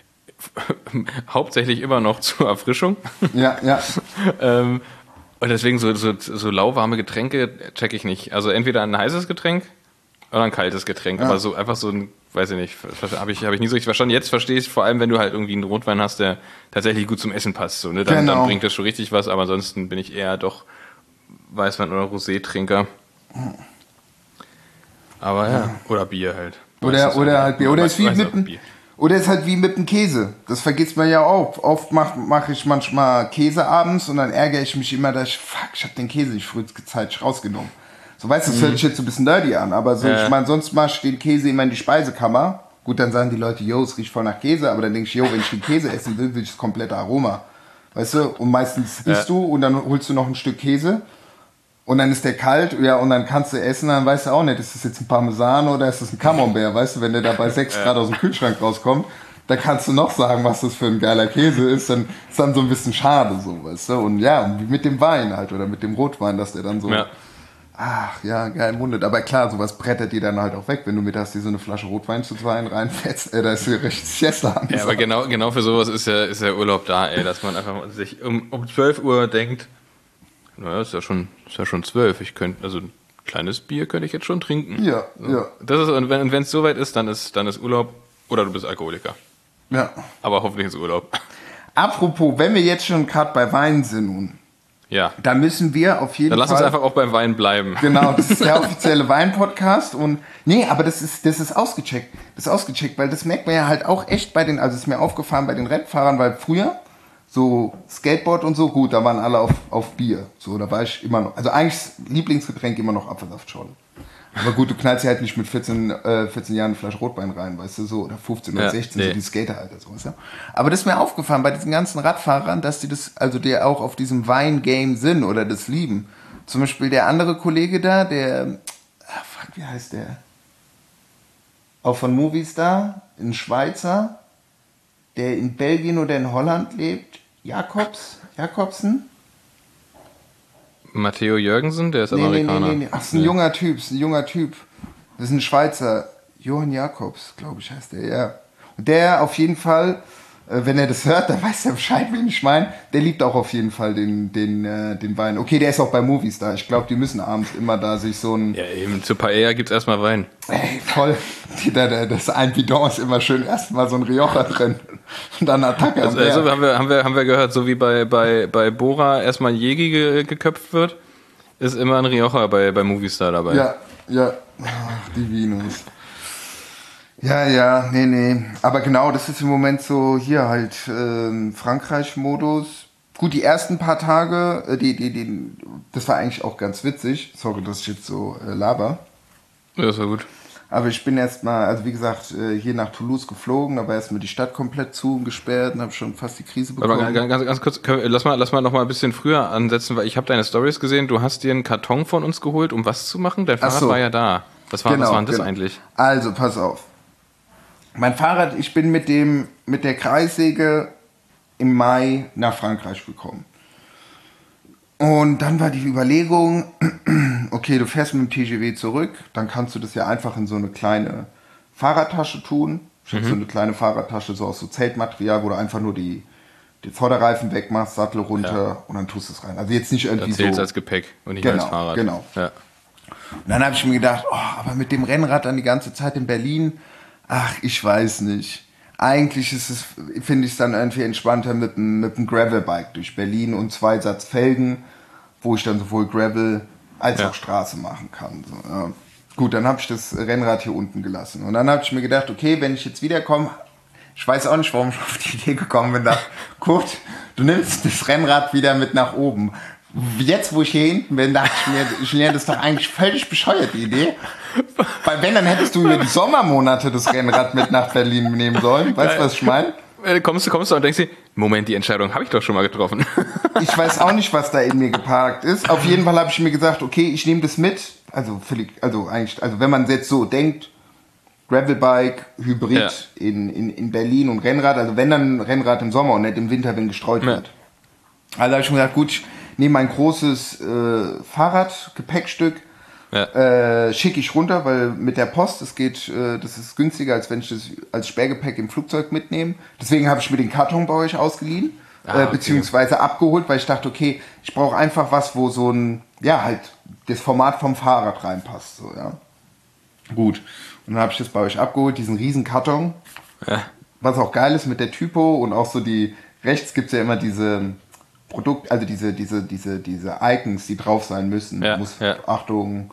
hauptsächlich immer noch zur Erfrischung.
Ja.
Und deswegen so lauwarme Getränke checke ich nicht. Also entweder ein heißes Getränk oder ein kaltes Getränk. Ja. Aber so einfach so ein, weiß ich nicht, habe ich nie so richtig verstanden. Jetzt verstehe ich es vor allem, wenn du halt irgendwie einen Rotwein hast, der tatsächlich gut zum Essen passt. So, ne? Dann bringt das schon richtig was, aber ansonsten bin ich eher doch Weißwein- oder Rosé-Trinker. Aber ja, oder Bier halt.
Oder halt Bier. Oder ist halt wie mit dem Käse. Das vergisst man ja auch. Oft mache ich manchmal Käse abends und dann ärgere ich mich immer, dass ich habe den Käse nicht frühzeitig rausgenommen. So, weißt du, das hört sich jetzt so ein bisschen nerdy an, aber so, ich meine, sonst mache ich den Käse immer in die Speisekammer. Gut, dann sagen die Leute, es riecht voll nach Käse, aber dann denke ich, wenn ich den Käse essen will ich das komplette Aroma. Weißt du? Und meistens isst du und dann holst du noch ein Stück Käse. Und dann ist der kalt, und dann kannst du essen, dann weißt du auch nicht, ist das jetzt ein Parmesan oder ist das ein Camembert, weißt du, wenn der da bei 6 Grad aus dem Kühlschrank rauskommt, da kannst du noch sagen, was das für ein geiler Käse ist, dann ist dann so ein bisschen schade, so, weißt du, und wie mit dem Wein halt, oder mit dem Rotwein, dass der dann so Ach ja, geil, wundert. Aber klar, sowas brettert dir dann halt auch weg, wenn du mittags dir so eine Flasche Rotwein zu zweien reinfetzt. Da ist dir richtig Siesta an.
Ja, aber genau für sowas ist ja Urlaub da, ey, dass man einfach sich um 12 Uhr denkt, naja, ist ja schon 12, also ein kleines Bier könnte ich jetzt schon trinken.
Ja,
so.
ja.
Das ist, und wenn es soweit ist, dann ist Urlaub oder du bist Alkoholiker.
Ja.
Aber hoffentlich ist Urlaub.
Apropos, wenn wir jetzt schon gerade bei Wein sind nun,
Ja.
da müssen wir auf jeden
Dann
Fall...
lass uns einfach auch beim Wein bleiben.
Genau, das ist der offizielle Wein-Podcast und nee, aber das ist ausgecheckt. Das ist ausgecheckt, weil das merkt man ja halt auch echt bei den, also ist mir aufgefallen bei den Rennfahrern, weil früher so Skateboard und so, gut, da waren alle auf Bier. So, da war ich immer noch, also eigentlich Lieblingsgetränk immer noch Apfelsaftschorle. Aber gut, du knallst ja halt nicht mit 14 Jahren eine Flasche Rotwein rein, weißt du, so, oder 15 oder 16, nee. So die Skateralter, so, weißt du? Aber das ist mir aufgefallen bei diesen ganzen Radfahrern, dass die das, also die auch auf diesem Wein-Game sind oder das lieben. Zum Beispiel der andere Kollege da, wie heißt der? Auch von Movistar, ein Schweizer, der in Belgien oder in Holland lebt, Jakobsen?
Matteo Jürgensen, der ist Amerikaner.
Nee. Ach, ist ein junger Typ. Das ist ein Schweizer. Johann Jakobs, glaube ich, heißt der, ja. Und der auf jeden Fall, wenn er das hört, dann weiß er Bescheid, wen ich meine. Der liebt auch auf jeden Fall den Wein. Okay, der ist auch bei Movistar. Ich glaube, die müssen abends immer da sich so ein...
Ja, eben, zu Paella gibt's erstmal Wein.
Ey, voll. Das ein Bidon ist immer schön erstmal so ein Rioja drin. Und dann Attacke.
Also haben wir gehört, so wie bei Bora erstmal ein Jägi geköpft wird, ist immer ein Rioja bei Movistar dabei.
Ja. Ach, die Vinos. Ja, nee. Aber genau, das ist im Moment so hier halt Frankreich-Modus. Gut, die ersten paar Tage, das war eigentlich auch ganz witzig. Sorry, dass ich jetzt so laber.
Ja, das war gut.
Aber ich bin erstmal, also wie gesagt, hier nach Toulouse geflogen, da war erstmal die Stadt komplett zu und gesperrt und habe schon fast die Krise bekommen.
Aber ganz kurz, lass mal noch mal ein bisschen früher ansetzen, weil ich habe deine Stories gesehen, du hast dir einen Karton von uns geholt, um was zu machen? Dein Fahrrad war ja da. Was war denn das eigentlich?
Also, pass auf. Mein Fahrrad, ich bin mit der Kreissäge im Mai nach Frankreich gekommen. Und dann war die Überlegung, okay, du fährst mit dem TGV zurück, dann kannst du das ja einfach in so eine kleine Fahrradtasche tun. Ich habe so eine kleine Fahrradtasche, so aus so Zeltmaterial, wo du einfach nur die Vorderreifen wegmachst, Sattel runter und dann tust du es rein. Also jetzt nicht irgendwie so...
Zählt's als Gepäck und nicht als Fahrrad.
Genau.
Ja.
Und dann habe ich mir gedacht, aber mit dem Rennrad dann die ganze Zeit in Berlin, ach, ich weiß nicht. Eigentlich finde ich es dann irgendwie entspannter mit einem Gravelbike durch Berlin und 2 Satz Felgen, wo ich dann sowohl Gravel als auch Straße machen kann. So, ja. Gut, dann habe ich das Rennrad hier unten gelassen. Und dann habe ich mir gedacht, okay, wenn ich jetzt wiederkomme, ich weiß auch nicht, warum ich auf die Idee gekommen bin, Kurt, du nimmst das Rennrad wieder mit nach oben. Jetzt, wo ich hier hinten bin, dachte ich mir, Julien, das ist doch eigentlich völlig bescheuert, die Idee. Weil wenn, dann hättest du über die Sommermonate das Rennrad mit nach Berlin nehmen sollen. Weißt du, was ich meine?
Kommst du und denkst dir, Moment, die Entscheidung habe ich doch schon mal getroffen.
Ich weiß auch nicht, was da in mir geparkt ist. Auf jeden Fall habe ich mir gesagt, okay, ich nehme das mit. Also wenn man jetzt so denkt, Gravelbike, Hybrid in Berlin und Rennrad, also wenn dann Rennrad im Sommer und nicht im Winter, wenn gestreut wird. Also habe ich mir gesagt, gut, ich nehme mein großes Fahrradgepäckstück, schicke ich runter, weil mit der Post, das ist günstiger, als wenn ich das als Sperrgepäck im Flugzeug mitnehme. Deswegen habe ich mir den Karton bei euch ausgeliehen, beziehungsweise abgeholt, weil ich dachte, okay, ich brauche einfach was, wo so ein, halt das Format vom Fahrrad reinpasst. So, ja. Gut. Und dann habe ich das bei euch abgeholt, diesen riesen Karton, was auch geil ist mit der Typo und auch so rechts gibt es ja immer diese also diese Icons, die drauf sein müssen. Achtung,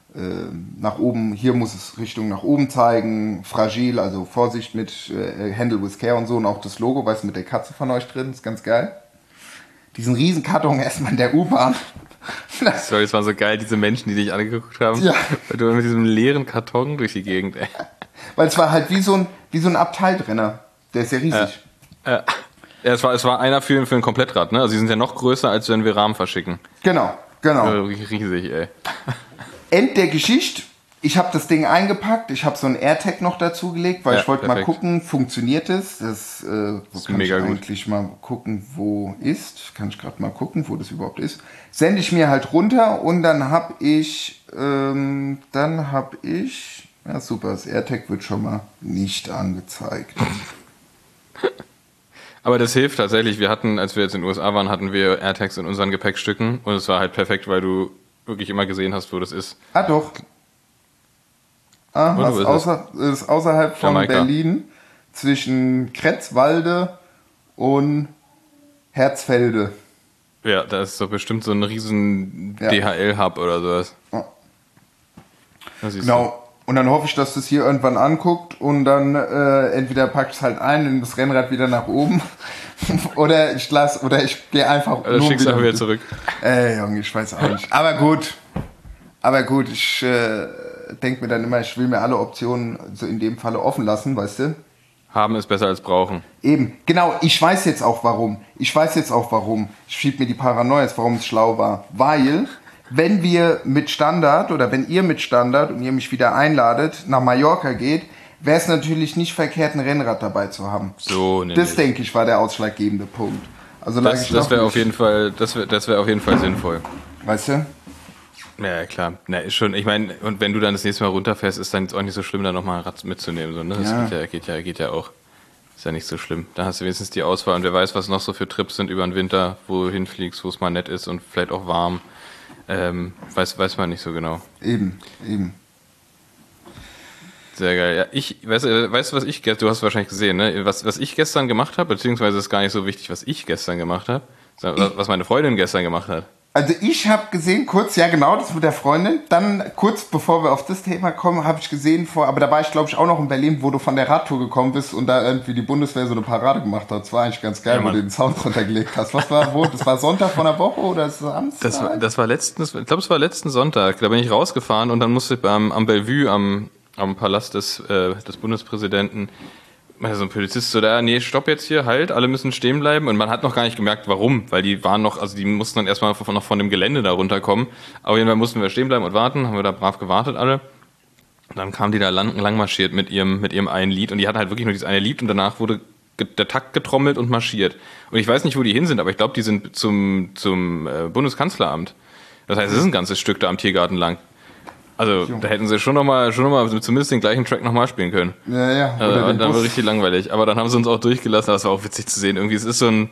nach oben, hier muss es Richtung nach oben zeigen, fragil, also Vorsicht mit Handle with Care und so und auch das Logo, weißt du, mit der Katze von euch drin, ist ganz geil. Diesen riesen Karton erstmal in der U-Bahn.
Sorry, es war so geil, diese Menschen, die dich angeguckt haben, weil du mit diesem leeren Karton durch die Gegend, ey.
Weil es war halt wie so ein Abteiltrenner, der ist ja riesig.
Ja, es war einer für ein Komplettrad, ne? Also die sind ja noch größer, als wenn wir Rahmen verschicken.
Genau.
Riesig, ey.
End der Geschichte, Ich habe das Ding eingepackt, ich habe so ein AirTag noch dazu gelegt, weil ich wollte mal gucken, funktioniert es? Das
ist
kann
mega
ich eigentlich mal gucken, wo ist. Kann ich gerade mal gucken, wo das überhaupt ist. Sende ich mir halt runter und dann habe ich, ja super, das AirTag wird schon mal nicht angezeigt.
Aber das hilft tatsächlich. Wir hatten, als wir jetzt in den USA waren, hatten wir AirTags in unseren Gepäckstücken und es war halt perfekt, weil du wirklich immer gesehen hast, wo das ist.
Ah doch. Ist außerhalb von
Jamaika.
Berlin, zwischen Kretzwalde und Herzfelde.
Ja, da ist doch bestimmt so ein riesen DHL-Hub oder sowas.
Ja.
Da siehst
Genau. Und dann hoffe ich, dass das hier irgendwann anguckt und dann entweder packe ich es halt ein und das Rennrad wieder nach oben oder ich gehe einfach
du. Oder schickst du wieder zurück.
Junge, ich weiß auch nicht. Aber gut, ich denke mir dann immer, ich will mir alle Optionen so in dem Falle offen lassen, weißt du?
Haben ist besser als brauchen.
Eben, genau, ich weiß jetzt auch warum. Ich schieb mir die Paranoia, warum es schlau war. Weil, wenn wir mit Standard oder wenn ihr mit Standard und ihr mich wieder einladet, nach Mallorca geht, wäre es natürlich nicht verkehrt, ein Rennrad dabei zu haben.
So, nämlich.
Das, denke ich, war der ausschlaggebende Punkt. Also
das wäre auf jeden Fall sinnvoll.
Weißt du?
Ja, klar. Na, ist schon, ich meine, und wenn du dann das nächste Mal runterfährst, ist dann jetzt auch nicht so schlimm, da nochmal ein Rad mitzunehmen. So, ne? Das geht ja auch. Ist ja nicht so schlimm. Da hast du wenigstens die Auswahl und wer weiß, was noch so für Trips sind über den Winter, wo du hinfliegst, wo es mal nett ist und vielleicht auch warm. Weiß man nicht so genau.
Eben.
Sehr geil. Ja, weißt du, was ich gestern, du hast wahrscheinlich gesehen, ne? Was ich gestern gemacht habe, beziehungsweise ist gar nicht so wichtig, was ich gestern gemacht habe, sondern was meine Freundin gestern gemacht hat.
Also ich habe gesehen, das mit der Freundin, dann kurz bevor wir auf das Thema kommen, habe ich gesehen, aber da war ich glaube ich auch noch in Berlin, wo du von der Radtour gekommen bist und da irgendwie die Bundeswehr so eine Parade gemacht hat. Das war eigentlich ganz geil, wo du den Sound runtergelegt hast. Das war Sonntag von der Woche oder Samstag?
Das war letzten Sonntag, da bin ich rausgefahren und dann musste ich am Bellevue, am Palast des Bundespräsidenten, so ein Polizist so da, nee, stopp jetzt hier, halt, alle müssen stehen bleiben. Und man hat noch gar nicht gemerkt, warum, weil die waren noch, also die mussten dann erstmal noch von dem Gelände da runterkommen. Auf jeden Fall mussten wir stehen bleiben und warten, haben wir da brav gewartet alle. Und dann kamen die da lang marschiert mit ihrem einen Lied und die hatten halt wirklich nur dieses eine Lied und danach wurde der Takt getrommelt und marschiert. Und ich weiß nicht, wo die hin sind, aber ich glaube, die sind zum Bundeskanzleramt. Das heißt, es ist ein ganzes Stück da am Tiergarten lang. Also, da hätten sie schon noch mal zumindest den gleichen Track nochmal spielen können.
Ja.
Dann war richtig langweilig. Aber dann haben sie uns auch durchgelassen. Das war auch witzig zu sehen. Irgendwie, es ist so ein,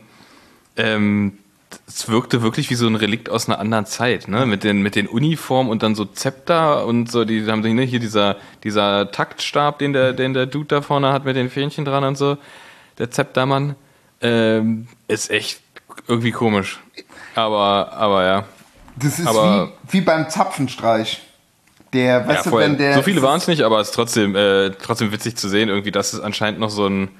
es wirkte wirklich wie so ein Relikt aus einer anderen Zeit, ne? Mit den Uniformen und dann so Zepter und so, die haben hier dieser Taktstab, den der Dude da vorne hat mit den Fähnchen dran und so. Der Zeptermann. Ist echt irgendwie komisch. Aber ja.
Das ist wie beim Zapfenstreich.
So viele waren es nicht, aber es ist trotzdem witzig zu sehen, irgendwie, dass es anscheinend noch so ein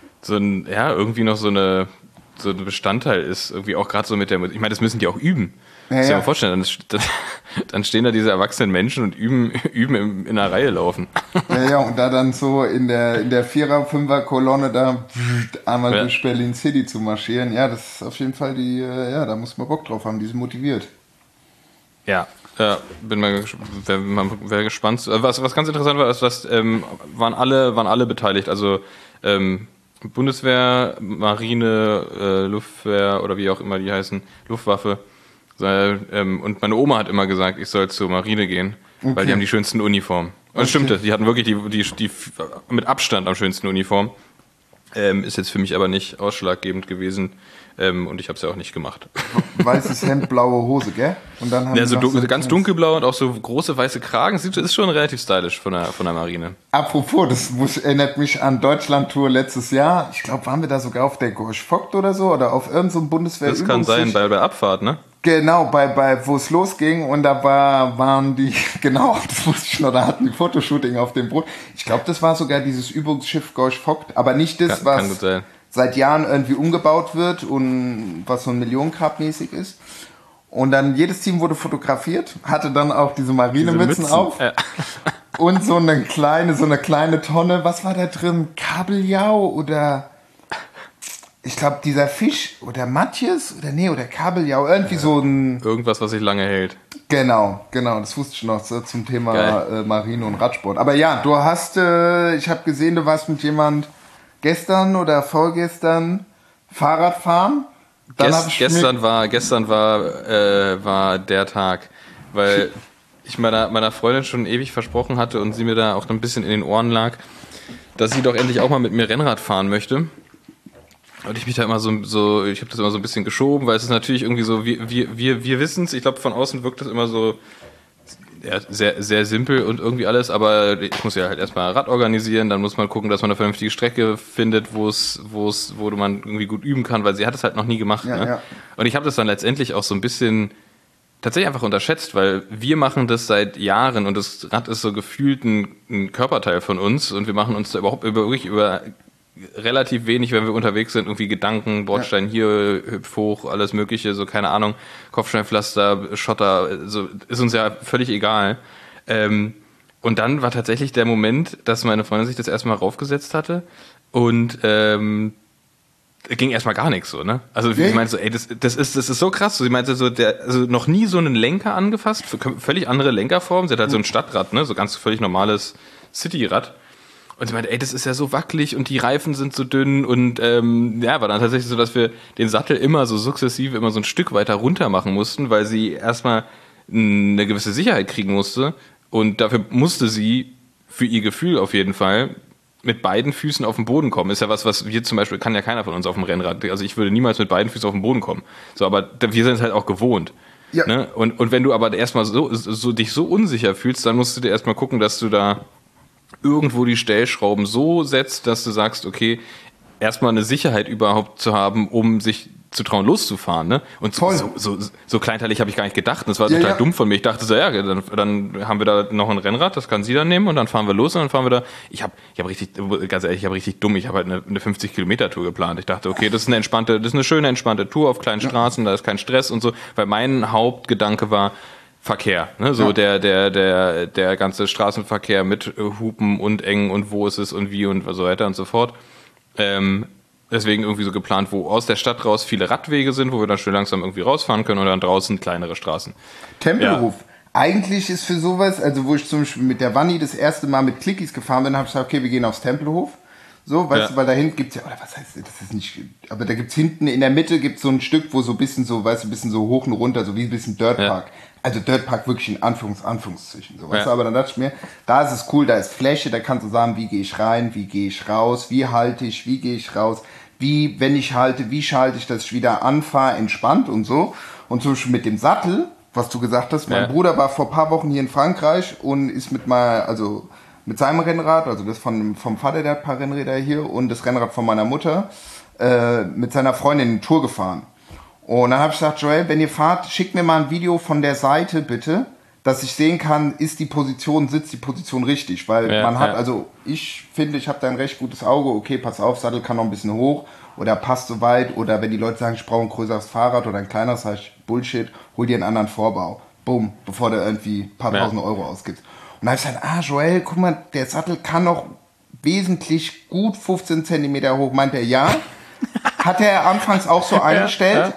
Bestandteil ist, irgendwie auch gerade so mit der Musik. Ich meine, das müssen die auch üben. Kannst du dir mal vorstellen, dann stehen da diese erwachsenen Menschen und üben in einer Reihe laufen.
Ja, und da dann so in der 4er-, 5er-Kolonne da einmal durch Berlin City zu marschieren, ja, das ist auf jeden Fall da muss man Bock drauf haben, die sind motiviert.
Ja, bin mal gespannt. Was ganz interessant war, ist, dass waren alle beteiligt. Also Bundeswehr, Marine, Luftwehr oder wie auch immer die heißen, Luftwaffe. Und meine Oma hat immer gesagt, ich soll zur Marine gehen, weil die haben die schönsten Uniformen. Und das stimmte, die hatten wirklich die mit Abstand am schönsten Uniform. Ist jetzt für mich aber nicht ausschlaggebend gewesen. Und ich habe es ja auch nicht gemacht.
Weißes Hemd, blaue Hose, gell? Und dann haben
so ganz dunkelblau und auch so große weiße Kragen. Ist schon relativ stylisch von der Marine.
Apropos, erinnert mich an Deutschland-Tour letztes Jahr. Ich glaube, waren wir da sogar auf der Gorsch Vogt oder so? Oder auf irgendeinem so Bundeswehr.
Das kann sein, bei Abfahrt, ne?
Genau, wo es losging und da waren die, genau, das wusste ich noch, da hatten die Fotoshooting auf dem Boot. Ich glaube, das war sogar dieses Übungsschiff Gorsch Vogt, aber nicht das, was seit Jahren irgendwie umgebaut wird und was so ein Millionengrab-mäßig ist. Und dann jedes Team wurde fotografiert, hatte dann auch diese Marinemützen auf. Ja. Und so eine kleine Tonne, was war da drin? Kabeljau oder ich glaube, dieser Fisch oder Matthias oder Kabeljau, irgendwie so ein...
Irgendwas, was sich lange hält.
Genau, das wusste ich noch so zum Thema Marine und Radsport. Aber ja, du hast, ich habe gesehen, du warst mit jemand gestern oder vorgestern Fahrradfahren.
Gestern war der Tag, weil ich meiner Freundin schon ewig versprochen hatte und sie mir da auch ein bisschen in den Ohren lag, dass sie doch endlich auch mal mit mir Rennrad fahren möchte. Und ich mich da immer ich habe das immer so ein bisschen geschoben, weil es ist natürlich irgendwie so, wir wissen es, ich glaube von außen wirkt das immer so sehr, sehr simpel und irgendwie alles, aber ich muss ja halt erstmal Rad organisieren, dann muss man gucken, dass man eine vernünftige Strecke findet, wo man irgendwie gut üben kann, weil sie hat es halt noch nie gemacht.
Ja,
ne?
ja.
Und ich habe das dann letztendlich auch so ein bisschen tatsächlich einfach unterschätzt, weil wir machen das seit Jahren und das Rad ist so gefühlt ein Körperteil von uns und wir machen uns da überhaupt über relativ wenig, wenn wir unterwegs sind, irgendwie Gedanken, Bordstein hier, hüpf hoch, alles mögliche, so keine Ahnung, Kopfsteinpflaster, Schotter, so ist uns ja völlig egal. Und dann war tatsächlich der Moment, dass meine Freundin sich das erstmal raufgesetzt hatte und ging erstmal gar nichts so, ne? Also ich meinte so, ey, das ist so krass. Sie meinte so, also noch nie so einen Lenker angefasst, völlig andere Lenkerform. Sie hat halt so ein Stadtrad, ne? So ganz völlig normales Cityrad. Und sie meinte, ey, das ist ja so wackelig und die Reifen sind so dünn und war dann tatsächlich so, dass wir den Sattel immer so sukzessive immer so ein Stück weiter runter machen mussten, weil sie erstmal eine gewisse Sicherheit kriegen musste und dafür musste sie für ihr Gefühl auf jeden Fall mit beiden Füßen auf den Boden kommen. Ist ja was wir zum Beispiel, kann ja keiner von uns auf dem Rennrad. Also ich würde niemals mit beiden Füßen auf den Boden kommen. So, aber wir sind es halt auch gewohnt. Ja. Ne? Und wenn du aber erstmal so dich so unsicher fühlst, dann musst du dir erstmal gucken, dass du da irgendwo die Stellschrauben so setzt, dass du sagst, okay, erstmal eine Sicherheit überhaupt zu haben, um sich zu trauen, loszufahren, ne? Und so kleinteilig habe ich gar nicht gedacht. Das war total dumm von mir. Ich dachte so, ja, dann haben wir da noch ein Rennrad, das kann sie dann nehmen und dann fahren wir los und dann fahren wir da. Ich habe richtig dumm, ich habe halt eine 50-Kilometer-Tour geplant. Ich dachte, okay, das ist eine schöne, entspannte Tour auf kleinen Straßen, da ist kein Stress und so, weil mein Hauptgedanke war, Verkehr, ne? So der ganze Straßenverkehr mit Hupen und eng und wo ist es und wie und so weiter und so fort. Deswegen irgendwie so geplant, wo aus der Stadt raus viele Radwege sind, wo wir dann schön langsam irgendwie rausfahren können und dann draußen kleinere Straßen.
Tempelhof. Ja. Eigentlich ist für sowas, also wo ich zum Beispiel mit der Wanni das erste Mal mit Clickies gefahren bin, habe ich gesagt, okay, wir gehen aufs Tempelhof. So, weißt du, weil da hinten gibt's ja, oder was heißt, das ist nicht, aber da gibt's hinten in der Mitte gibt's so ein Stück, wo so ein bisschen so, weißt du, ein bisschen so hoch und runter, so wie ein bisschen Dirtpark. Ja. Also Dirtpark wirklich in Anführungszeichen, so, weißt du, aber dann dachte ich mir, da ist es cool, da ist Fläche, da kannst du sagen, wie gehe ich rein, wie gehe ich raus, wie halte ich, wie gehe ich raus, wie, wenn ich halte, wie schalte ich, dass ich wieder anfahre, entspannt und so. Und zum Beispiel mit dem Sattel, was du gesagt hast, mein Bruder war vor ein paar Wochen hier in Frankreich und ist mit seinem Rennrad, also das vom Vater, der hat ein paar Rennräder hier, und das Rennrad von meiner Mutter, mit seiner Freundin in Tour gefahren. Und dann habe ich gesagt, Joel, wenn ihr fahrt, schickt mir mal ein Video von der Seite bitte, dass ich sehen kann, sitzt die Position richtig, weil also ich finde, ich habe da ein recht gutes Auge, okay, pass auf, Sattel kann noch ein bisschen hoch oder passt so weit, oder wenn die Leute sagen, ich brauche ein größeres Fahrrad oder ein kleineres, sage ich, Bullshit, hol dir einen anderen Vorbau, bumm, bevor du irgendwie ein paar tausend Euro ausgibst. Und dann habe ich gesagt, Joel, guck mal, der Sattel kann noch wesentlich gut 15 Zentimeter hoch, meint er, ja. Hat er anfangs auch so eingestellt,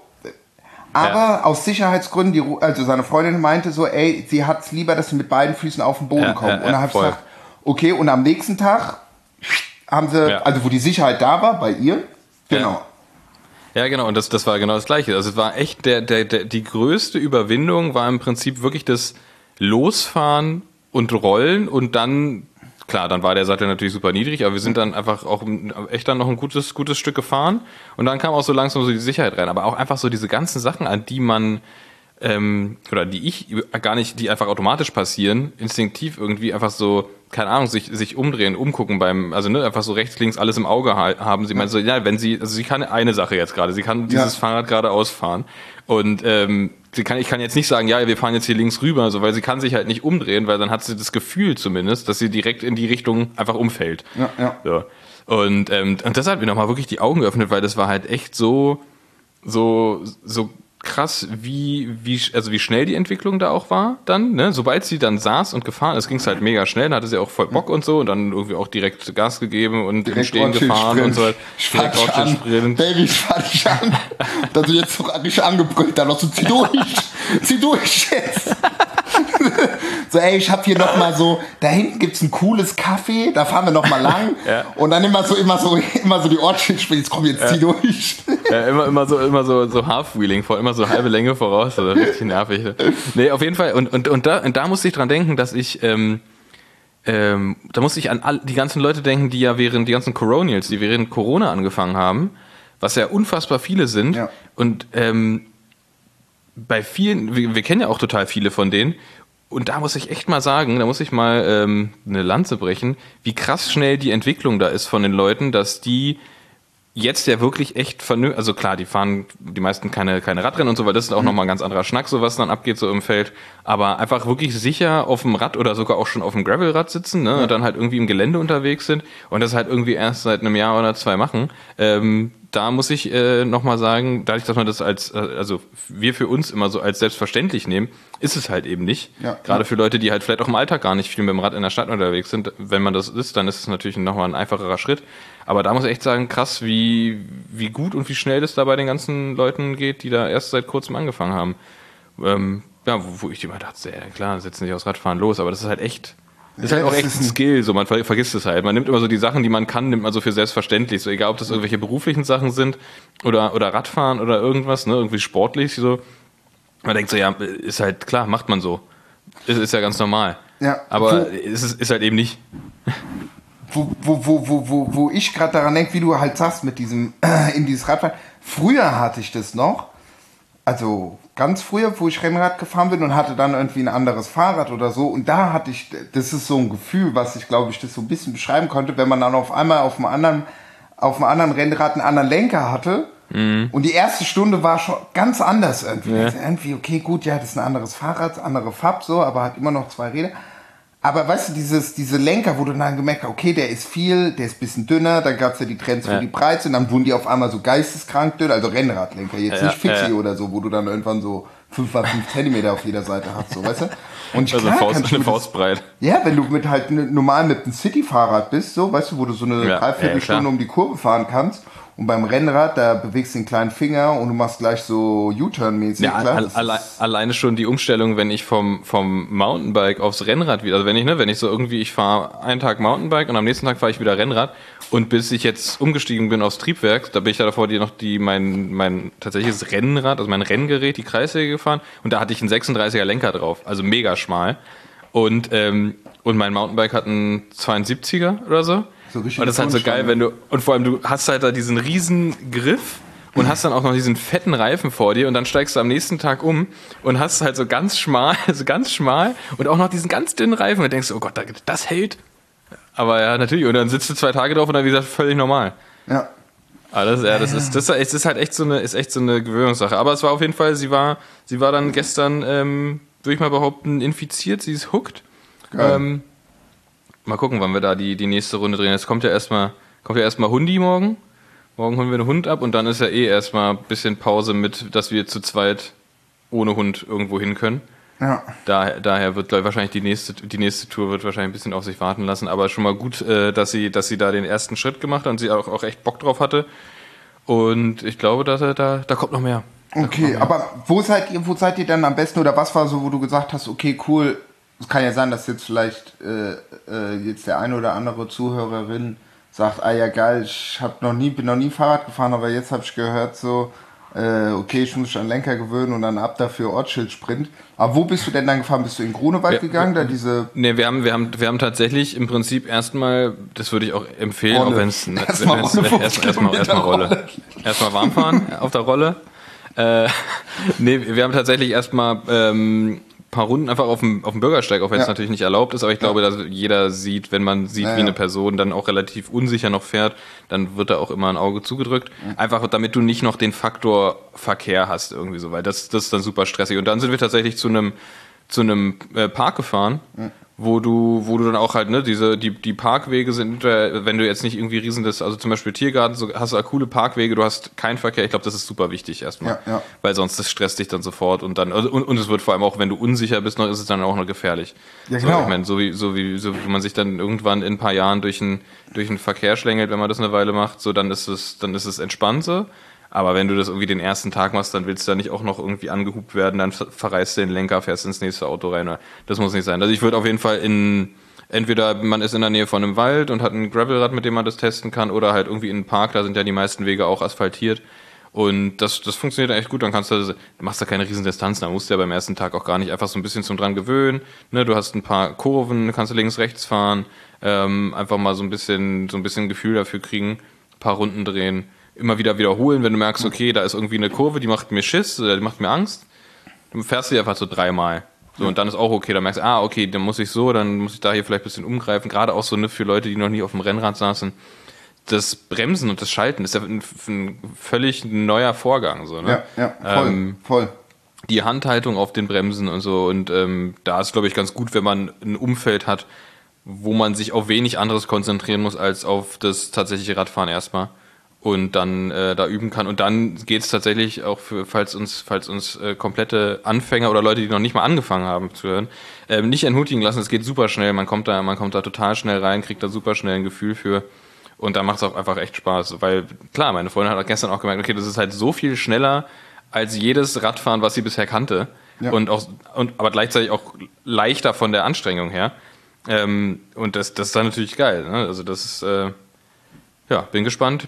aber aus Sicherheitsgründen, also seine Freundin meinte so, ey, sie hat es lieber, dass sie mit beiden Füßen auf den Boden kommen. Und dann habe ich gesagt, okay, und am nächsten Tag haben sie, also wo die Sicherheit da war, bei ihr, genau.
Ja, genau, und das war genau das Gleiche. Also es war echt, die größte Überwindung war im Prinzip wirklich das Losfahren und Rollen und dann, klar, dann war der Sattel natürlich super niedrig, aber wir sind dann einfach auch echt dann noch ein gutes Stück gefahren und dann kam auch so langsam so die Sicherheit rein, aber auch einfach so diese ganzen Sachen, an die man oder die ich gar nicht, die einfach automatisch passieren, instinktiv irgendwie einfach so, keine Ahnung, sich umdrehen, umgucken einfach so rechts, links alles im Auge haben. Sie meint so, ja, sie kann eine Sache jetzt gerade, sie kann dieses Fahrrad gerade ausfahren und ich kann jetzt nicht sagen, ja, wir fahren jetzt hier links rüber, so, weil sie kann sich halt nicht umdrehen, weil dann hat sie das Gefühl zumindest, dass sie direkt in die Richtung einfach umfällt. Ja. So. Und das hat mir nochmal wirklich die Augen geöffnet, weil das war halt echt so krass, wie schnell die Entwicklung da auch war dann, ne? Sobald sie dann saß und gefahren ist, ging es halt mega schnell, dann hatte sie auch voll Bock und so und dann irgendwie auch direkt Gas gegeben und direkt Stehen gefahren und so.
Direkt Sprint. Baby, ich fahr dich an. Dass du jetzt nicht angebrüllt, dann noch so, zieh durch jetzt. So, ey, ich hab hier noch mal so, da hinten gibt's ein cooles Café, da fahren wir noch mal lang. Ja. Und dann immer so die Ortsschild, jetzt komm, jetzt zieh durch.
Ja, immer so Half-Wheeling, immer so halbe Länge voraus, das ist richtig nervig. Nee, auf jeden Fall, und da musste ich dran denken, dass ich, da musste ich an die ganzen Leute denken, die ganzen Coronials, die während Corona angefangen haben, was ja unfassbar viele sind. Ja. Und bei vielen, wir kennen ja auch total viele von denen, und da muss ich echt mal sagen, da muss ich mal eine Lanze brechen, wie krass schnell die Entwicklung da ist von den Leuten, dass die jetzt ja wirklich echt also klar, die fahren die meisten keine Radrennen und so, weil das ist auch nochmal ein ganz anderer Schnack, so was dann abgeht so im Feld, aber einfach wirklich sicher auf dem Rad oder sogar auch schon auf dem Gravelrad sitzen, ne, und dann halt irgendwie im Gelände unterwegs sind und das halt irgendwie erst seit einem Jahr oder 2 machen. Da muss ich nochmal sagen, dadurch, dass man das also wir für uns immer so als selbstverständlich nehmen, ist es halt eben nicht. Ja, gerade für Leute, die halt vielleicht auch im Alltag gar nicht viel mit dem Rad in der Stadt unterwegs sind. Wenn man das ist, dann ist es natürlich nochmal ein einfacherer Schritt. Aber da muss ich echt sagen, krass, wie gut und wie schnell das da bei den ganzen Leuten geht, die da erst seit kurzem angefangen haben. Wo ich immer dachte, ja klar, setzen sich aufs Radfahren los, aber das ist halt echt... Das ist halt auch echt ein Skill, so man vergisst es halt. Man nimmt immer so die Sachen, die man kann, nimmt man so für selbstverständlich. So egal, ob das irgendwelche beruflichen Sachen sind oder Radfahren oder irgendwas, ne, irgendwie sportlich so. Man denkt so, ja, ist halt klar, macht man so. Ist ja ganz normal. Ja. Aber ist halt eben nicht.
Wo ich gerade daran denke, wie du halt sagst, mit diesem in dieses Radfahren. Früher hatte ich das noch, also ganz früher, wo ich Rennrad gefahren bin und hatte dann irgendwie ein anderes Fahrrad oder so. Und da hatte ich, das ist so ein Gefühl, was ich glaube ich das so ein bisschen beschreiben konnte, wenn man dann auf einmal auf einem anderen Rennrad einen anderen Lenker hatte. Mhm. Und die erste Stunde war schon ganz anders irgendwie. Ja. Irgendwie, okay, gut, ja, das ist ein anderes Fahrrad, andere Farbe so, aber hat immer noch 2 Räder. Aber weißt du, diese Lenker, wo du dann gemerkt hast, okay, der ist ein bisschen dünner, dann gab es ja die Trends für die Breite und dann wurden die auf einmal so geisteskrank dünn, also Rennradlenker, jetzt nicht Fixie oder so, wo du dann irgendwann so 5x5 Zentimeter auf jeder Seite hast, so, weißt du? Und
also eine Faustbreit.
Ja, wenn du normal mit einem City-Fahrrad bist, so, weißt du, wo du so eine Dreiviertelstunde um die Kurve fahren kannst. Und beim Rennrad, da bewegst du den kleinen Finger und du machst gleich so U-Turn-mäßig. Ja,
alleine schon die Umstellung, wenn ich vom Mountainbike aufs Rennrad wieder, also wenn ich so irgendwie, ich fahre einen Tag Mountainbike und am nächsten Tag fahre ich wieder Rennrad und bis ich jetzt umgestiegen bin aufs Triebwerk, da bin ich ja davor mein tatsächliches Rennrad, also mein Renngerät, die Kreissäge gefahren und da hatte ich einen 36er Lenker drauf, also mega schmal und mein Mountainbike hat einen 72er oder so. So und das ist halt so geil, und vor allem du hast halt da diesen riesen Griff und hast dann auch noch diesen fetten Reifen vor dir und dann steigst du am nächsten Tag um und hast halt so ganz schmal und auch noch diesen ganz dünnen Reifen und denkst, oh Gott, das hält. Aber ja, natürlich, und dann sitzt du 2 Tage drauf und dann, wie gesagt, völlig normal. Ja. Aber das ist halt echt so eine Gewöhnungssache. Aber es war auf jeden Fall, sie war dann gestern, würde ich mal behaupten, infiziert, sie ist hooked. Mal gucken, wann wir da die nächste Runde drehen. Jetzt kommt ja erstmal Hundi morgen. Morgen holen wir einen Hund ab und dann ist ja erstmal ein bisschen Pause mit, dass wir zu zweit ohne Hund irgendwo hin können. Ja. Daher wird, glaube ich, wahrscheinlich die nächste Tour wird wahrscheinlich ein bisschen auf sich warten lassen. Aber schon mal gut, dass sie da den ersten Schritt gemacht hat und sie auch echt Bock drauf hatte. Und ich glaube, da kommt noch mehr.
Okay, aber wo seid ihr dann am besten oder was war so, wo du gesagt hast, okay, cool. Es kann ja sein, dass jetzt vielleicht jetzt der eine oder andere Zuhörerin sagt, ja geil, ich bin noch nie Fahrrad gefahren, aber jetzt habe ich gehört so, okay, ich muss mich an Lenker gewöhnen und dann ab dafür Ortsschild-Sprint. Aber wo bist du denn dann gefahren? Bist du in Grunewald gegangen?
Nee, wir haben tatsächlich im Prinzip erstmal, das würde ich auch empfehlen, Rolle. Auch wenn es erstmal Rolle. Erstmal warm fahren auf der Rolle. Nee, wir haben tatsächlich erstmal paar Runden einfach auf dem Bürgersteig, auch wenn es natürlich nicht erlaubt ist, aber ich glaube, dass jeder sieht, wenn man sieht, wie eine Person dann auch relativ unsicher noch fährt, dann wird da auch immer ein Auge zugedrückt. Einfach damit du nicht noch den Faktor Verkehr hast irgendwie so, weil das ist dann super stressig. Und dann sind wir tatsächlich zu einem Park gefahren, wo du dann auch halt, ne, die Parkwege sind, wenn du jetzt nicht irgendwie also zum Beispiel Tiergarten, so hast du da coole Parkwege, du hast keinen Verkehr, ich glaube, das ist super wichtig erstmal.
Ja.
Weil sonst das stresst dich dann sofort und dann, und es wird vor allem auch, wenn du unsicher bist, ist es dann auch noch gefährlich.
Ja, genau.
So, ich meine, so wie man sich dann irgendwann in ein paar Jahren durch den Verkehr schlängelt, wenn man das eine Weile macht, so, dann ist es entspannt so. Aber wenn du das irgendwie den ersten Tag machst, dann willst du da nicht auch noch irgendwie angehupt werden, dann verreißt du den Lenker, fährst ins nächste Auto rein. Das muss nicht sein. Also ich würde auf jeden Fall entweder man ist in der Nähe von einem Wald und hat ein Gravelrad, mit dem man das testen kann, oder halt irgendwie in einem Park, da sind ja die meisten Wege auch asphaltiert. Und das funktioniert echt gut, dann du machst da keine riesen Distanzen, da musst du ja beim ersten Tag auch gar nicht einfach so ein bisschen zum dran gewöhnen. Ne, du hast ein paar Kurven, kannst du links, rechts fahren, einfach mal so ein bisschen Gefühl dafür kriegen, ein paar Runden drehen. Immer wieder wiederholen, wenn du merkst, okay, da ist irgendwie eine Kurve, die macht mir Schiss, die macht mir Angst, dann fährst du die einfach so 3-mal. So, und dann ist auch okay, dann merkst du, okay, dann muss ich da hier vielleicht ein bisschen umgreifen, gerade auch so, ne, für Leute, die noch nie auf dem Rennrad saßen. Das Bremsen und das Schalten ist ja ein völlig neuer Vorgang, so, ne?
Ja, voll.
Die Handhaltung auf den Bremsen und so, und da ist, glaube ich, ganz gut, wenn man ein Umfeld hat, wo man sich auf wenig anderes konzentrieren muss, als auf das tatsächliche Radfahren erstmal. Und dann da üben kann. Und dann geht es tatsächlich auch falls uns komplette Anfänger oder Leute, die noch nicht mal angefangen haben zu hören, nicht entmutigen lassen. Es geht super schnell. Man kommt da total schnell rein, kriegt da super schnell ein Gefühl für. Und da macht es auch einfach echt Spaß. Weil, klar, meine Freundin hat gestern auch gemerkt, okay, das ist halt so viel schneller als jedes Radfahren, was sie bisher kannte. Ja. Aber gleichzeitig auch leichter von der Anstrengung her. Und das ist dann natürlich geil. Ne? Also das ist... Ja, bin gespannt,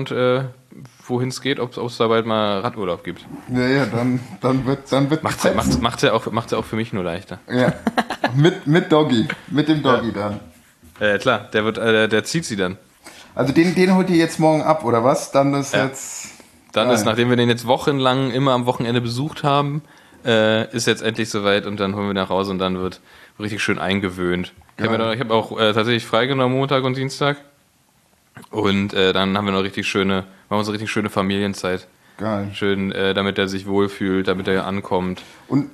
wohin es geht, ob es da bald mal Radurlaub gibt.
Ja, dann wird
macht's ja auch für mich nur leichter.
Ja, mit Doggy, mit dem Doggy dann.
Klar, der zieht sie dann.
Also den holt ihr jetzt morgen ab, oder was? Dann ist
nachdem wir den jetzt wochenlang immer am Wochenende besucht haben, ist jetzt endlich soweit und dann holen wir nach Hause und dann wird richtig schön eingewöhnt. Ja. Ich habe auch tatsächlich freigenommen Montag und Dienstag. Und dann haben wir noch machen wir so richtig schöne Familienzeit.
Geil.
Schön, damit er sich wohlfühlt, damit er ankommt.
Und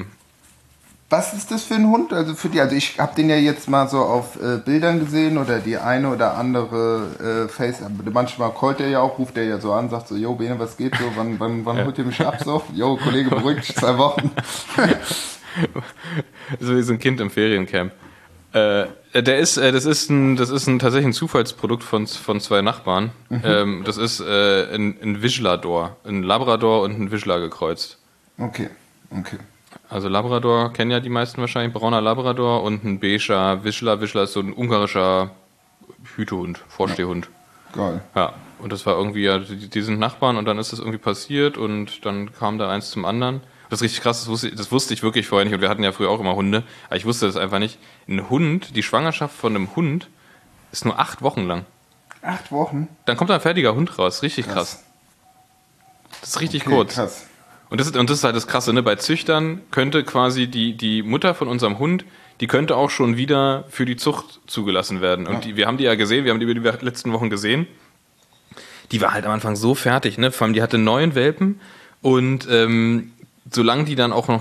was ist das für ein Hund? Also ich habe den ja jetzt mal so auf Bildern gesehen oder die eine oder andere Face. Manchmal callt er ja auch, ruft er ja so an, sagt so, jo Bene, was geht so? Wann holt ihr mich ab so? Jo, Kollege, beruhigt dich 2 Wochen.
So wie so ein Kind im Feriencamp. Das ist tatsächlich ein Zufallsprodukt von 2 Nachbarn. Mhm. Das ist ein Vizsla-Dor, ein Labrador und ein Vizsla gekreuzt.
Okay.
Also Labrador kennen ja die meisten wahrscheinlich, brauner Labrador und ein beiger Vizsla. Vizsla ist so ein ungarischer Hütehund, Vorstehhund.
Geil.
Ja, und das war irgendwie, die sind Nachbarn und dann ist das irgendwie passiert und dann kam da eins zum anderen. Das ist richtig krass, das wusste ich wirklich vorher nicht und wir hatten ja früher auch immer Hunde, aber ich wusste das einfach nicht. Die Schwangerschaft von einem Hund ist nur 8 Wochen lang.
8 Wochen?
Dann kommt da ein fertiger Hund raus, richtig krass. Das ist richtig kurz. Krass. Und das ist halt das Krasse, ne? Bei Züchtern könnte quasi die Mutter von unserem Hund, die könnte auch schon wieder für die Zucht zugelassen werden. Und wir haben die ja gesehen, wir haben die über die letzten Wochen gesehen. Die war halt am Anfang so fertig, ne? Vor allem die hatte 9 Welpen und solange die dann auch noch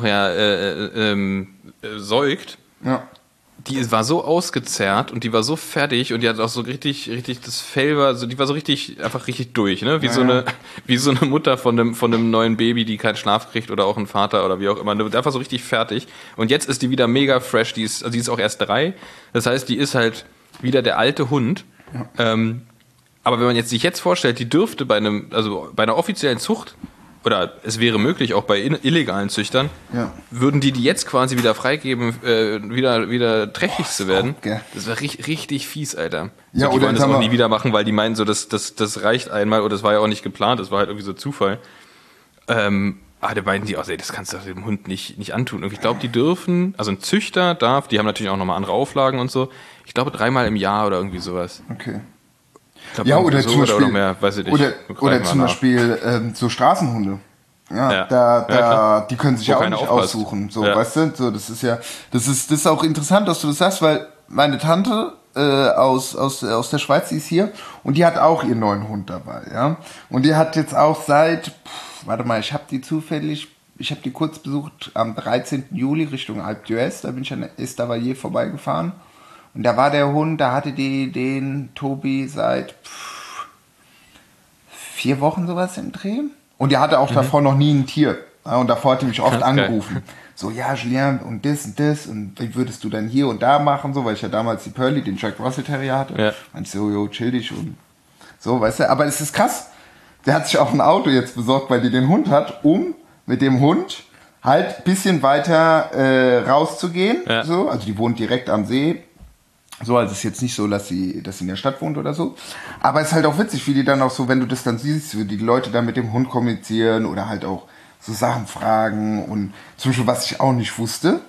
säugt, die war so ausgezerrt und die war so fertig und die hat auch so richtig das Fell war so, die war so einfach richtig durch, ne? Wie so eine Mutter von einem neuen Baby, die keinen Schlaf kriegt oder auch ein Vater oder wie auch immer, einfach so richtig fertig. Und jetzt ist die wieder mega fresh, die ist auch erst 3. Das heißt, die ist halt wieder der alte Hund. Ja. Aber wenn man sich jetzt vorstellt, die dürfte bei einer offiziellen Zucht, oder es wäre möglich, auch bei illegalen Züchtern, würden die jetzt quasi wieder freigeben, wieder trächtig zu werden. Okay. Das wäre richtig fies, Alter.
Ja,
die wollen das auch nie wieder machen, weil die meinen so, das reicht einmal, oder das war ja auch nicht geplant, das war halt irgendwie so Zufall. Da meinten die auch, das kannst du dem Hund nicht antun. Und ich glaube, die dürfen, also ein Züchter darf, die haben natürlich auch nochmal andere Auflagen und so, ich glaube 3-mal im Jahr oder irgendwie sowas.
Okay.
Glaub, oder zum Beispiel, oder mehr, weiß ich nicht.
Oder zum Beispiel so Straßenhunde. Die können sich ja auch nicht aussuchen. So, weißt du? So, das ist auch interessant, dass du das sagst, weil meine Tante aus der Schweiz, die ist hier und die hat auch ihren neuen Hund dabei. Ja? Und die hat jetzt auch seit, ich habe die zufällig Ich habe die kurz besucht am 13. Juli Richtung Alpe d'Huez. Da bin ich an Estavayer vorbeigefahren. Und da war der Hund, da hatte den Tobi seit 4 Wochen sowas im Dreh. Und der hatte auch davor noch nie ein Tier. Ja, und davor hat er mich oft angerufen. So, ja, Julien, und das. Und wie würdest du dann hier und da machen? So, weil ich ja damals die Pearly, den Jack Russell Terrier hatte.
Ja.
Und ich so, jo, chill dich und so, weißt du. Aber es ist krass. Der hat sich auch ein Auto jetzt besorgt, weil die den Hund hat, um mit dem Hund halt ein bisschen weiter rauszugehen. Ja. So. Also die wohnt direkt am See. So, also es ist jetzt nicht so, dass sie in der Stadt wohnt oder so. Aber es ist halt auch witzig, wie die dann auch so, wenn du das dann siehst, wie die Leute dann mit dem Hund kommunizieren oder halt auch so Sachen fragen. Und zum Beispiel, was ich auch nicht wusste,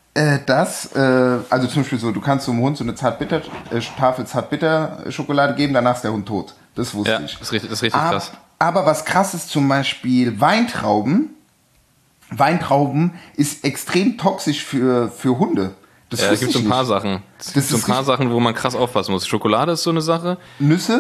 also zum Beispiel so, du kannst so einem Hund so eine Tafel Zartbitter-Schokolade geben, danach ist der Hund tot. Das wusste ich.
Das ist richtig krass.
Aber was krass ist, zum Beispiel Weintrauben ist extrem toxisch für Hunde.
Das gibt so ein paar Sachen. Es gibt so ein paar Sachen, wo man krass aufpassen muss. Schokolade ist so eine Sache.
Nüsse?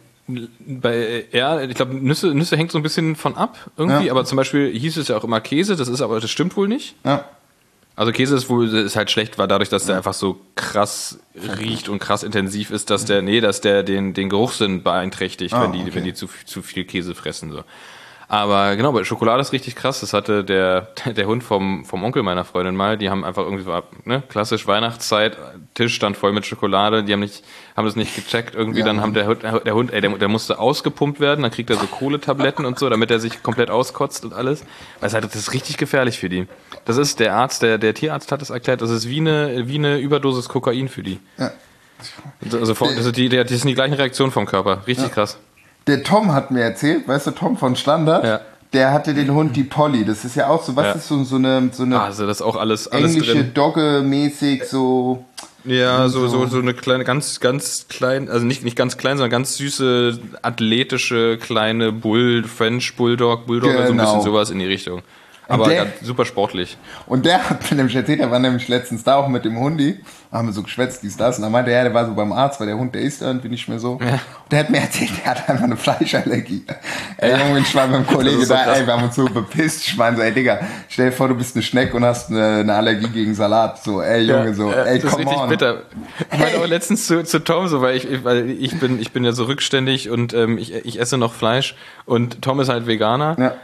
Ich glaube, Nüsse hängt so ein bisschen von ab irgendwie, aber zum Beispiel hieß es ja auch immer Käse, das stimmt wohl nicht. Ja. Also Käse ist halt schlecht, weil dadurch, dass der einfach so krass riecht und krass intensiv ist, dass der den Geruchssinn beeinträchtigt, wenn die zu viel Käse fressen, so. Aber genau, bei Schokolade ist richtig krass. Das hatte der Hund vom Onkel meiner Freundin mal. Die haben einfach irgendwie, klassisch Weihnachtszeit, Tisch stand voll mit Schokolade. Die haben das nicht gecheckt. Irgendwie dann haben der Hund, der musste ausgepumpt werden. Dann kriegt er so Kohletabletten und so, damit er sich komplett auskotzt und alles. Weil das ist richtig gefährlich für die. Das ist der Arzt, der Tierarzt hat das erklärt. Das ist wie eine Überdosis Kokain für die. Ja. Also das sind die gleichen Reaktionen vom Körper. Richtig krass.
Der Tom hat mir erzählt, weißt du, Tom von Standard, der hatte den Hund, die Polly. Das ist ja auch so, was ist so eine
also das ist auch alles
englische
drin.
Dogge-mäßig, so...
Ja, so eine kleine, ganz klein, also nicht ganz klein, sondern ganz süße, athletische, kleine French Bulldog, genau. Also ein bisschen sowas in die Richtung. Aber super sportlich.
Und der hat mir nämlich erzählt, er war nämlich letztens da auch mit dem Hundi, haben wir so geschwätzt, dies, das, und dann meinte er, der war so beim Arzt, weil der Hund, der isst irgendwie nicht mehr so. Ja. Und der hat mir erzählt, der hat einfach eine Fleischallergie. Ey, Junge, ich war beim Kollegen da, wir haben uns so bepisst, ich meine so, ey, Digga, stell dir vor, du bist eine Schnecke und hast eine Allergie gegen Salat, so, ey, Junge, so, ey,
das
come
ist richtig
on.
bitter. Ich meinte auch letztens zu Tom so, weil ich bin ja so rückständig und ich esse noch Fleisch und Tom ist halt Veganer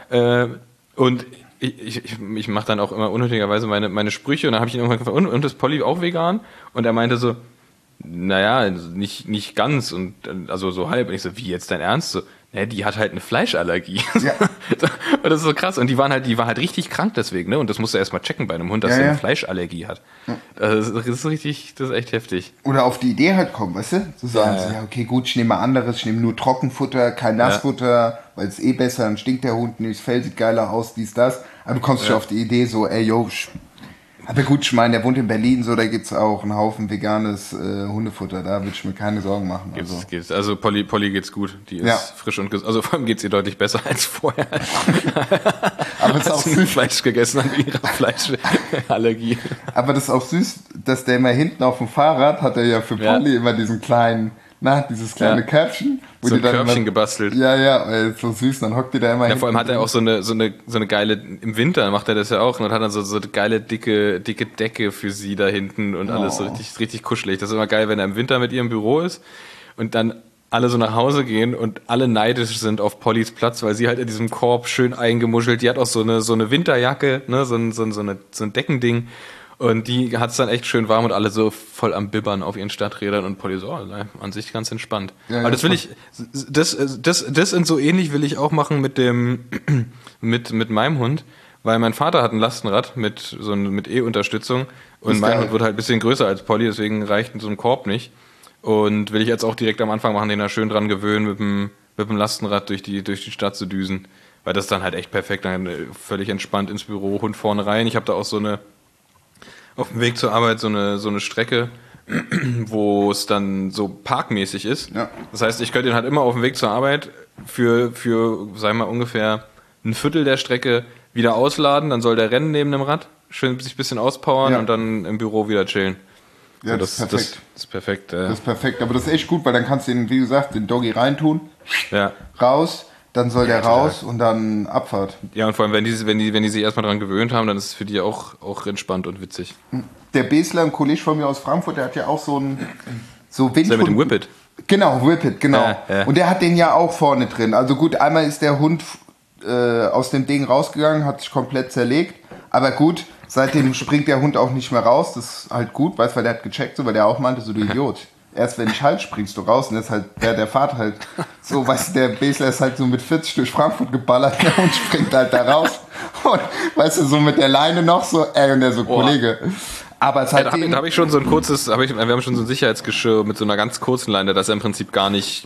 und ich mache dann auch immer unnötigerweise meine Sprüche und dann habe ich ihn irgendwann gefragt, und ist Polly auch vegan? Und er meinte so, naja, nicht ganz und also so halb. Und ich so, wie jetzt dein Ernst? So, ne, die hat halt eine Fleischallergie. Ja. Und das ist so krass. Und die war halt richtig krank deswegen, ne? Und das musst du erstmal checken bei einem Hund, dass er eine Fleischallergie hat. Ja. Das ist echt heftig.
Oder auf die Idee halt kommen, weißt du? So sagen sie, ja, okay, gut, ich nehme mal anderes, ich nehme nur Trockenfutter, kein Nassfutter, weil es besser, dann stinkt der Hund nicht, das Fell sieht geiler aus, dies, das. Aber du kommst schon auf die Idee so, ey, yo, aber gut, ich meine, der wohnt in Berlin, so, da gibt's auch einen Haufen veganes Hundefutter, da würde ich mir keine Sorgen machen.
Gibt's. Also Polly geht's gut, die ist frisch und gesund, also vor allem geht's ihr deutlich besser als vorher.
Aber es ist auch süß.
Fleisch gegessen hat, ihre Fleischallergie.
Aber das ist auch süß, dass der immer hinten auf dem Fahrrad hat er ja für Polly immer diesen kleinen, dieses kleine Körbchen. Wo
so
die
ein Körbchen gebastelt.
Ja, so süß, dann hockt die da immer hin.
Ja, vor allem hat er auch so eine geile, im Winter macht er das ja auch, und hat dann so eine geile, dicke Decke für sie da hinten und alles so richtig kuschelig. Das ist immer geil, wenn er im Winter mit ihr im Büro ist und dann alle so nach Hause gehen und alle neidisch sind auf Pollys Platz, weil sie halt in diesem Korb schön eingemuschelt, die hat auch so eine Winterjacke, ne, so ein Deckending. Und die hat's dann echt schön warm und alle so voll am Bibbern auf ihren Stadträdern und Polly so, an sich ganz entspannt. Ja, aber das will ich, das und so ähnlich will ich auch machen mit meinem Hund, weil mein Vater hat ein Lastenrad mit E-Unterstützung und mein Hund wird halt ein bisschen größer als Polly, deswegen reicht so ein Korb nicht. Und will ich jetzt auch direkt am Anfang machen, den da schön dran gewöhnen, mit dem Lastenrad durch die Stadt zu düsen. Weil das dann halt echt perfekt, dann völlig entspannt ins Büro, Hund vorne rein. Ich habe da auch auf dem Weg zur Arbeit so eine Strecke, wo es dann so parkmäßig ist. Ja. Das heißt, ich könnte ihn halt immer auf dem Weg zur Arbeit für sagen wir mal, ungefähr ein Viertel der Strecke wieder ausladen. Dann soll der rennen neben dem Rad, schön sich ein bisschen auspowern und dann im Büro wieder chillen.
Ja, so, das ist perfekt.
Das ist perfekt.
Das ist perfekt, aber das ist echt gut, weil dann kannst du ihn, wie gesagt, den Doggy reintun, raus, dann soll der raus und dann Abfahrt.
Ja, und vor allem, wenn die sich erstmal dran gewöhnt haben, dann ist es für die auch entspannt und witzig.
Der Besler, ein Kollege von mir aus Frankfurt, der hat ja auch so Windhund.
Ist der mit dem Whippet?
Genau, Whippet, genau.
Ja.
Und der hat den ja auch vorne drin. Also gut, einmal ist der Hund aus dem Ding rausgegangen, hat sich komplett zerlegt. Aber gut, seitdem springt der Hund auch nicht mehr raus. Das ist halt gut, weißt du, weil der hat gecheckt, so, weil der auch meinte, so du Idiot. Erst wenn ich halt, springst du raus und das ist halt der Fahrt halt so, weißt du, der Besler ist halt so mit 40 durch Frankfurt geballert, der Hund springt halt da raus und weißt du, so mit der Leine noch so, und der so, Kollege. Aber es
da habe ich schon so ein kurzes, wir haben schon so ein Sicherheitsgeschirr mit so einer ganz kurzen Leine, dass er im Prinzip gar nicht,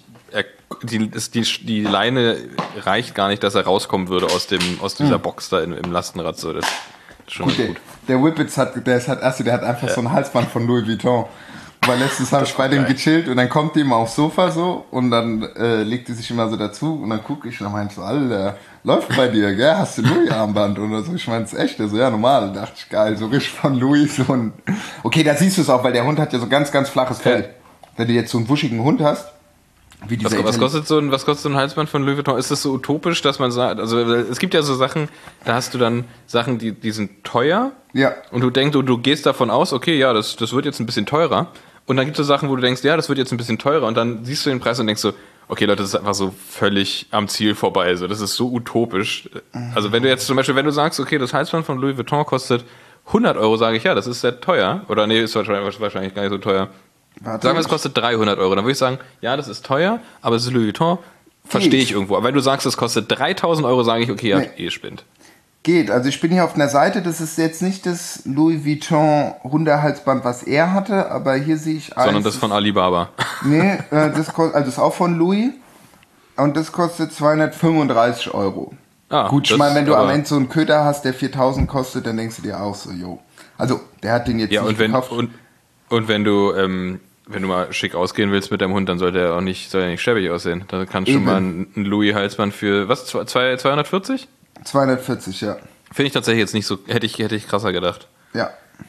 die Leine reicht gar nicht, dass er rauskommen würde aus dieser Box da im Lastenrad, so, das ist schon gut.
Der Whippets hat einfach so ein Halsband von Louis Vuitton. Weil letztens habe ich bei dem gechillt und dann kommt die immer aufs Sofa so und dann legt die sich immer so dazu und dann gucke ich und dann meinte so, Alter, läuft bei dir, gell? Hast du Louis-Armband oder so? Ich meine, es ist echt. Der so, ja, normal. Da dachte ich, geil, so richtig von Louis. Okay, da siehst du es auch, weil der Hund hat ja so ganz, ganz flaches Fell. Wenn du jetzt so einen wuschigen Hund hast, wie dieser
was kostet so ein Halsband von Louis Vuitton? Ist das so utopisch, dass man sagt, also es gibt ja so Sachen, da hast du dann Sachen, die sind teuer.
Ja.
Und du denkst, du gehst davon aus, okay, ja, das wird jetzt ein bisschen teurer. Und dann gibt es so Sachen, wo du denkst, ja, das wird jetzt ein bisschen teurer. Und dann siehst du den Preis und denkst so, okay, Leute, das ist einfach so völlig am Ziel vorbei. So, das ist so utopisch. Also wenn du jetzt zum Beispiel, wenn du sagst, okay, das Halsband von Louis Vuitton kostet 100 €, sage ich, ja, das ist sehr teuer. Oder nee, ist wahrscheinlich gar nicht so teuer. Sagen wir, es kostet 300 €. Dann würde ich sagen, ja, das ist teuer, aber es ist Louis Vuitton. Verstehe ich irgendwo. Aber wenn du sagst, es kostet 3.000 €, sage ich, okay, ja, ihr spinnt.
Geht. Also ich bin hier auf einer Seite, das ist jetzt nicht das Louis Vuitton Hundehalsband, was er hatte, aber hier sehe ich eins.
Sondern das von Alibaba.
Nee, das ist auch von Louis und das kostet 235 €. Gut, ich meine, wenn du am Ende so einen Köter hast, der 4.000 kostet, dann denkst du dir auch so, jo. Also, der hat den jetzt nicht gekauft.
Und wenn du mal schick ausgehen willst mit deinem Hund, dann soll er nicht schäbig aussehen. Da kannst du schon mal ein Louis-Halsband für, was, 240?
240, ja.
Finde ich tatsächlich jetzt nicht so, hätte ich krasser gedacht.
Ja.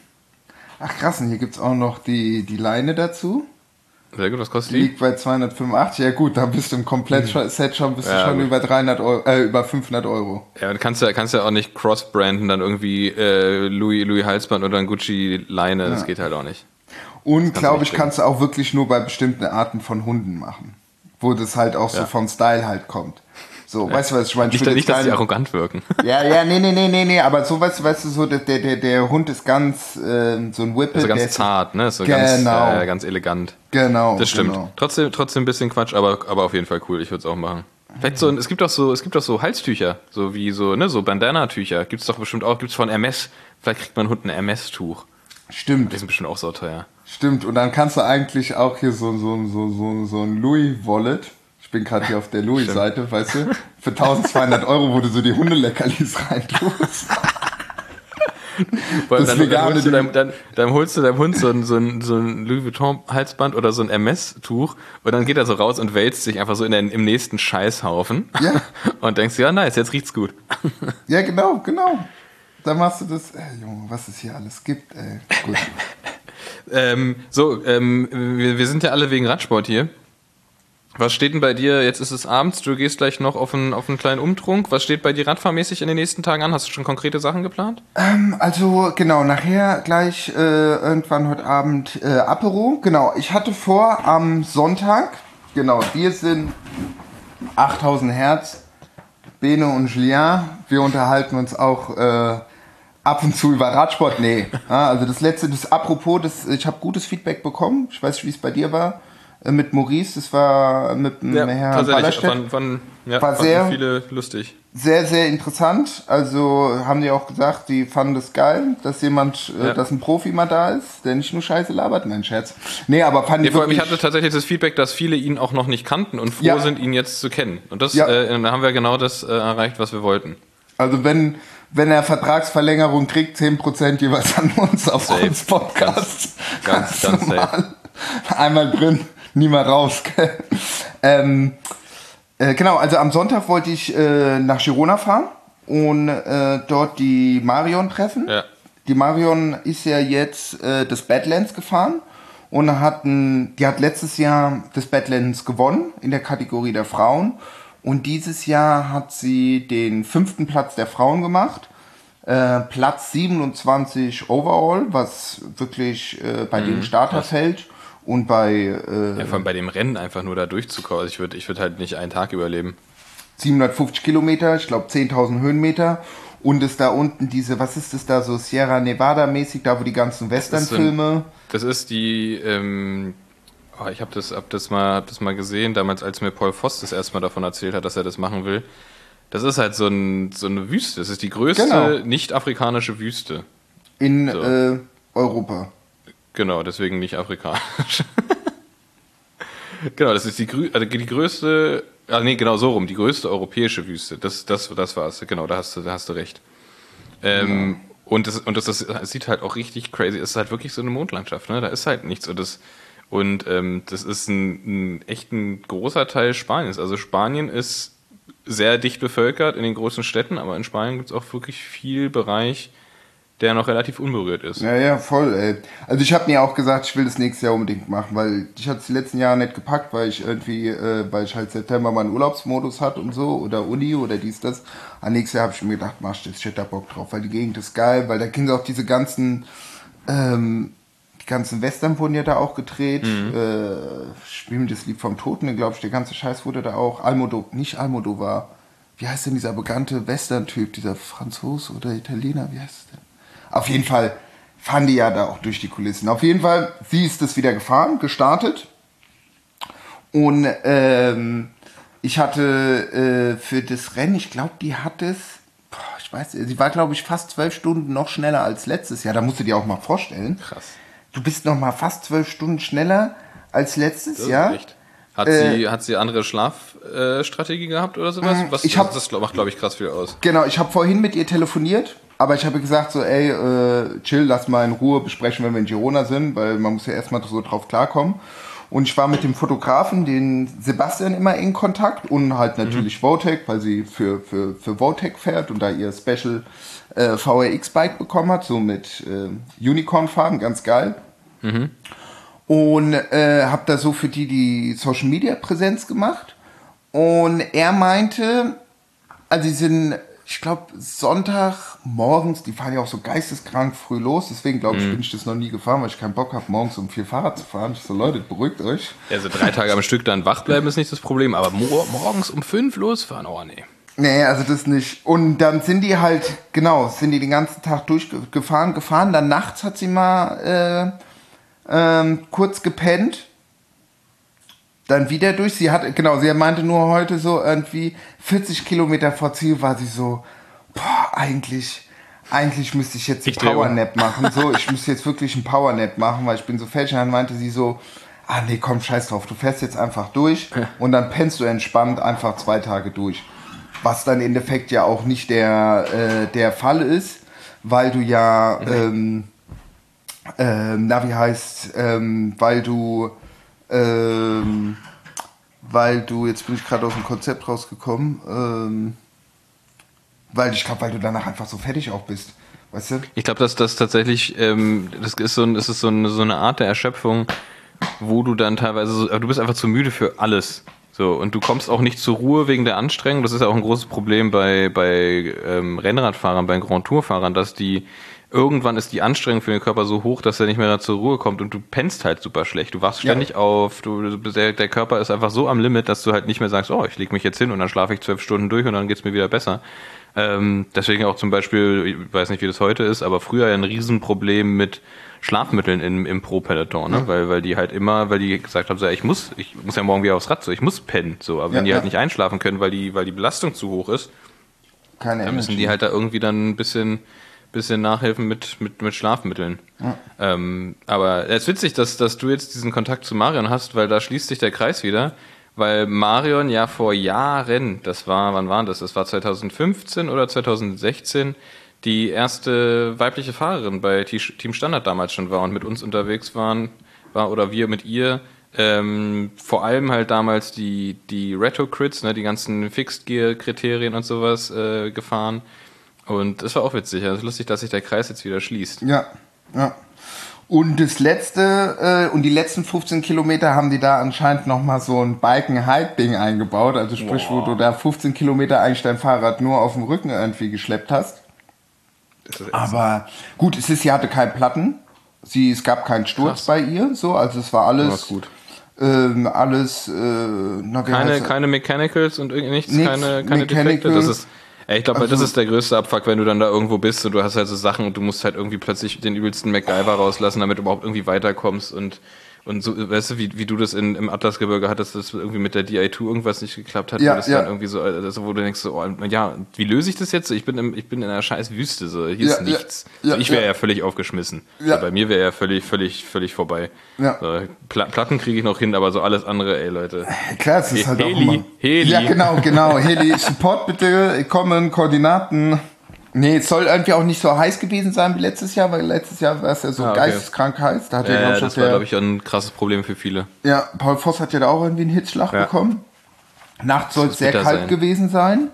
Ach krass, und hier gibt es auch noch die Leine dazu.
Sehr gut, was kostet
die? Liegt bei 285, ja gut, da bist du im Komplettset schon, schon über 300 €, über 500 €.
Ja, und kannst ja auch nicht cross-branden, dann irgendwie Louis Halsband oder ein Gucci Leine, das geht halt auch nicht.
Und glaube ich, kannst du auch wirklich nur bei bestimmten Arten von Hunden machen. Wo das halt auch so vom Style halt kommt. So, weißt du, was ich meine?
Nicht, dass sie arrogant wirken.
Ja, nee, aber so, weißt du, so, der Hund ist ganz, so ein Whippet.
Also ganz zart, ne? So ganz elegant.
Genau.
Das stimmt.
Genau.
Trotzdem ein bisschen Quatsch, aber auf jeden Fall cool, ich würde es auch machen. Vielleicht es gibt doch so Halstücher, so wie so Bandana-Tücher. Gibt's doch bestimmt auch, gibt's von Hermes. Vielleicht kriegt mein Hund ein Hermes-Tuch.
Stimmt.
Die sind bestimmt auch so teuer.
Stimmt, und dann kannst du eigentlich auch hier so ein Louis-Wallet. Ich bin gerade hier auf der Louis-Seite, weißt du, für 1.200 €, wo du so die Hundeleckerlis reintust.
Dann holst du deinem Hund so ein Louis Vuitton-Halsband oder so ein Hermes-Tuch und dann geht er so raus und wälzt sich einfach so im nächsten Scheißhaufen. Ja. Und denkst, ja, nice, jetzt riecht's gut.
Ja, genau. Dann machst du das, Junge, was es hier alles gibt, ey. Gut.
Wir sind ja alle wegen Radsport hier. Was steht denn bei dir, jetzt ist es abends, du gehst gleich noch auf einen kleinen Umtrunk. Was steht bei dir radfahrmäßig in den nächsten Tagen an? Hast du schon konkrete Sachen geplant?
Also genau, nachher gleich irgendwann heute Abend Apero. Genau, ich hatte vor am Sonntag, genau, wir sind 8000 Hertz, Bene und Julien, wir unterhalten uns auch ab und zu über Radsport. Nee, also ich habe gutes Feedback bekommen, ich weiß nicht, wie es bei dir war. Mit Maurice, das war mit Herrn Ballerstedt. War sehr
viele lustig.
Sehr, sehr interessant. Also haben die auch gesagt, die fanden das geil, dass dass ein Profi mal da ist, der nicht nur Scheiße labert. Nein, Scherz. Nee, aber fand ich wirklich...
Ich hatte tatsächlich das Feedback, dass viele ihn auch noch nicht kannten und froh sind, ihn jetzt zu kennen. Und da haben wir genau das erreicht, was wir wollten.
Also wenn er Vertragsverlängerung kriegt, 10% jeweils an uns auf uns Podcast.
Ganz safe.
Einmal drin. Nie mal raus. Genau, also am Sonntag wollte ich nach Girona fahren und dort die Marion treffen. Ja. Die Marion ist ja jetzt das Badlands gefahren und die hat letztes Jahr das Badlands gewonnen in der Kategorie der Frauen Und dieses Jahr hat sie den 5. Platz der Frauen gemacht. Platz 27 overall, was wirklich bei dem Starterfeld und bei...
vor allem bei dem Rennen einfach nur da durchzukommen. Also ich würd halt nicht einen Tag überleben.
750 Kilometer, ich glaube 10.000 Höhenmeter. Und ist da unten diese, was ist das da, so Sierra Nevada mäßig, da wo die ganzen Western-Filme...
Das ist die... ich habe das mal gesehen, damals, als mir Paul Voss das erste Mal davon erzählt hat, dass er das machen will. Das ist halt so eine Wüste. Das ist die größte nicht-afrikanische Wüste.
In Europa.
Genau, deswegen nicht afrikanisch. Genau, das ist die größte, genau so rum, die größte europäische Wüste. Das war's. Genau, da hast du recht. Und das sieht halt auch richtig crazy. Es ist halt wirklich so eine Mondlandschaft, ne? Da ist halt nichts. Und das ist echt ein großer Teil Spaniens. Also Spanien ist sehr dicht bevölkert in den großen Städten, aber in Spanien gibt es auch wirklich viel Bereich, der noch relativ unberührt ist.
Ja, voll, ey. Also ich habe mir auch gesagt, ich will das nächstes Jahr unbedingt machen, weil ich hatte es die letzten Jahre nicht gepackt, weil ich halt September meinen Urlaubsmodus hatte und so, oder Uni oder dies, das. Aber nächstes Jahr habe ich mir gedacht, mach das, ich hätte da Bock drauf, weil die Gegend ist geil, weil da können sie auch diese ganzen Western wurden ja da auch gedreht. Spielen das Lied vom Toten, glaube ich, der ganze Scheiß wurde da auch. Nicht Almodovar. Wie heißt denn dieser bekannte Western-Typ, dieser Franzose oder Italiener, wie heißt es denn? Auf jeden Fall fahren die ja da auch durch die Kulissen. Auf jeden Fall, sie ist das wieder gestartet. Und ich hatte für das Rennen, ich glaube, die hat es, sie war, glaube ich, fast 12 Stunden noch schneller als letztes Jahr. Da musst du dir auch mal vorstellen.
Krass.
Du bist noch mal fast 12 Stunden schneller als letztes Jahr.
Echt. Hat sie andere Schlafstrategie gehabt oder sowas? Das macht, glaube ich, krass viel aus.
Genau, ich habe vorhin mit ihr telefoniert, aber ich habe gesagt so, ey, chill, lass mal in Ruhe besprechen, wenn wir in Girona sind, weil man muss ja erstmal so drauf klarkommen. Und ich war mit dem Fotografen, den Sebastian, immer in Kontakt und halt natürlich Votec, weil sie für Votec fährt und da ihr Special VRX-Bike bekommen hat, so mit Unicorn-Farben, ganz geil. Und habe da so für die Social-Media-Präsenz gemacht. Und er meinte, also sie sind, ich glaube, Sonntag morgens, die fahren ja auch so geisteskrank früh los, deswegen glaube ich, bin ich das noch nie gefahren, weil ich keinen Bock habe, morgens um 4 Fahrrad zu fahren. Ich so, Leute, beruhigt euch.
Also 3 Tage am Stück dann wach bleiben ist nicht das Problem, aber morgens um 5 losfahren, oh nee.
Nee, also das nicht. Und dann sind die den ganzen Tag gefahren. Dann nachts hat sie mal kurz gepennt. Dann wieder durch. Sie meinte nur heute so irgendwie 40 Kilometer vor Ziel war sie so, eigentlich müsste ich jetzt einen Powernap machen. So, ich müsste jetzt wirklich einen Powernap machen, weil ich bin so fertig. Und dann meinte sie so, nee, komm, scheiß drauf, du fährst jetzt einfach durch und dann pennst du entspannt einfach 2 Tage durch. Was dann im Endeffekt ja auch nicht der Fall ist, weil du ja, weil du, jetzt bin ich gerade aus dem Konzept rausgekommen, weil du danach einfach so fertig auch bist, weißt du?
Ich glaube, dass das tatsächlich, das ist so eine Art der Erschöpfung, wo du dann teilweise, du bist einfach zu müde für alles. So, und du kommst auch nicht zur Ruhe wegen der Anstrengung. Das ist ja auch ein großes Problem bei Rennradfahrern, bei Grand Tour-Fahrern, dass irgendwann ist die Anstrengung für den Körper so hoch, dass er nicht mehr zur Ruhe kommt und du pennst halt super schlecht. Du wachst ständig auf, der Körper ist einfach so am Limit, dass du halt nicht mehr sagst, ich leg mich jetzt hin und dann schlafe ich 12 Stunden durch und dann geht's mir wieder besser. Deswegen auch zum Beispiel, ich weiß nicht, wie das heute ist, aber früher ein Riesenproblem mit Schlafmitteln im Pro-Peloton, ne? Weil die gesagt haben, so, ich muss ja morgen wieder aufs Rad, so, ich muss pennen, so, aber wenn die halt nicht einschlafen können, weil die Belastung zu hoch ist, dann müssen die halt da irgendwie dann ein bisschen nachhelfen mit Schlafmitteln. Ja. Aber es ist witzig, dass du jetzt diesen Kontakt zu Marion hast, weil da schließt sich der Kreis wieder, weil Marion ja vor Jahren, wann war das? Das war 2015 oder 2016, die erste weibliche Fahrerin bei Team Standard damals schon war und mit uns unterwegs war oder wir mit ihr, vor allem halt damals die Retro-Crits, ne, die ganzen Fixed-Gear-Kriterien und sowas gefahren. Und das war auch witzig. Also lustig, dass sich der Kreis jetzt wieder schließt.
Ja. Und das letzte, und die letzten 15 Kilometer haben die da anscheinend nochmal so ein Bike-and-Hike-Ding eingebaut. Also sprich, wo du da 15 Kilometer eigentlich dein Fahrrad nur auf dem Rücken irgendwie geschleppt hast. Aber gut, sie hatte keinen Platten. Es gab keinen Sturz bei ihr, so, also es war alles
gut.
Keine
Mechanicals und nichts, keine Defekte. Das ist, ich glaube, das ist der größte Abfuck, wenn du dann da irgendwo bist und du hast halt so Sachen und du musst halt irgendwie plötzlich den übelsten MacGyver rauslassen, damit du überhaupt irgendwie weiterkommst und so, weißt du, wie du das im Atlasgebirge hattest, dass irgendwie mit der Di2 irgendwas nicht geklappt hat, dann irgendwie so, also wo du denkst so, wie löse ich das jetzt? Ich bin in einer scheiß Wüste, so, hier ist nichts. So, ich wäre ja völlig aufgeschmissen. So, bei mir wäre ja völlig vorbei. Ja. So, Platten kriege ich noch hin, aber so alles andere, ey Leute.
Klar, es ist halt
Heli,
auch immer.
Heli.
Ja, genau. Heli, Support bitte, kommen, Koordinaten. Nee, es soll irgendwie auch nicht so heiß gewesen sein wie letztes Jahr, weil letztes Jahr war es ja so geisteskrank heiß. Da hat
das war, glaube ich, ein krasses Problem für viele.
Ja, Paul Voss hat ja da auch irgendwie einen Hitzschlag bekommen. Nachts soll es sehr kalt gewesen sein.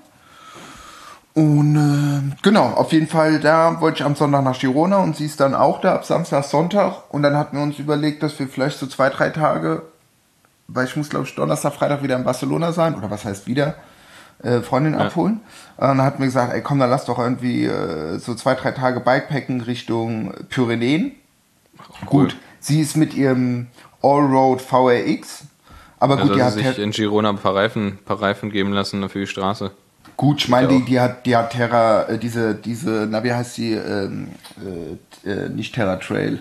Und genau, auf jeden Fall, da wollte ich am Sonntag nach Girona und sie ist dann auch da ab Samstag, Sonntag. Und dann hatten wir uns überlegt, dass wir vielleicht so 2-3 Tage, weil ich muss, glaube ich, Donnerstag, Freitag wieder in Barcelona sein. Oder was heißt wieder? Freundin abholen. Und dann hat mir gesagt, ey komm, dann lass doch irgendwie so 2-3 Tage Bikepacken Richtung Pyrenäen. Cool. Gut, sie ist mit ihrem Allroad VRX, aber gut, die hat
sich in Girona ein paar Reifen geben lassen für die Straße.
Gut, ich meine, die hat Terra, diese, na wie heißt die, nicht Terra Trail,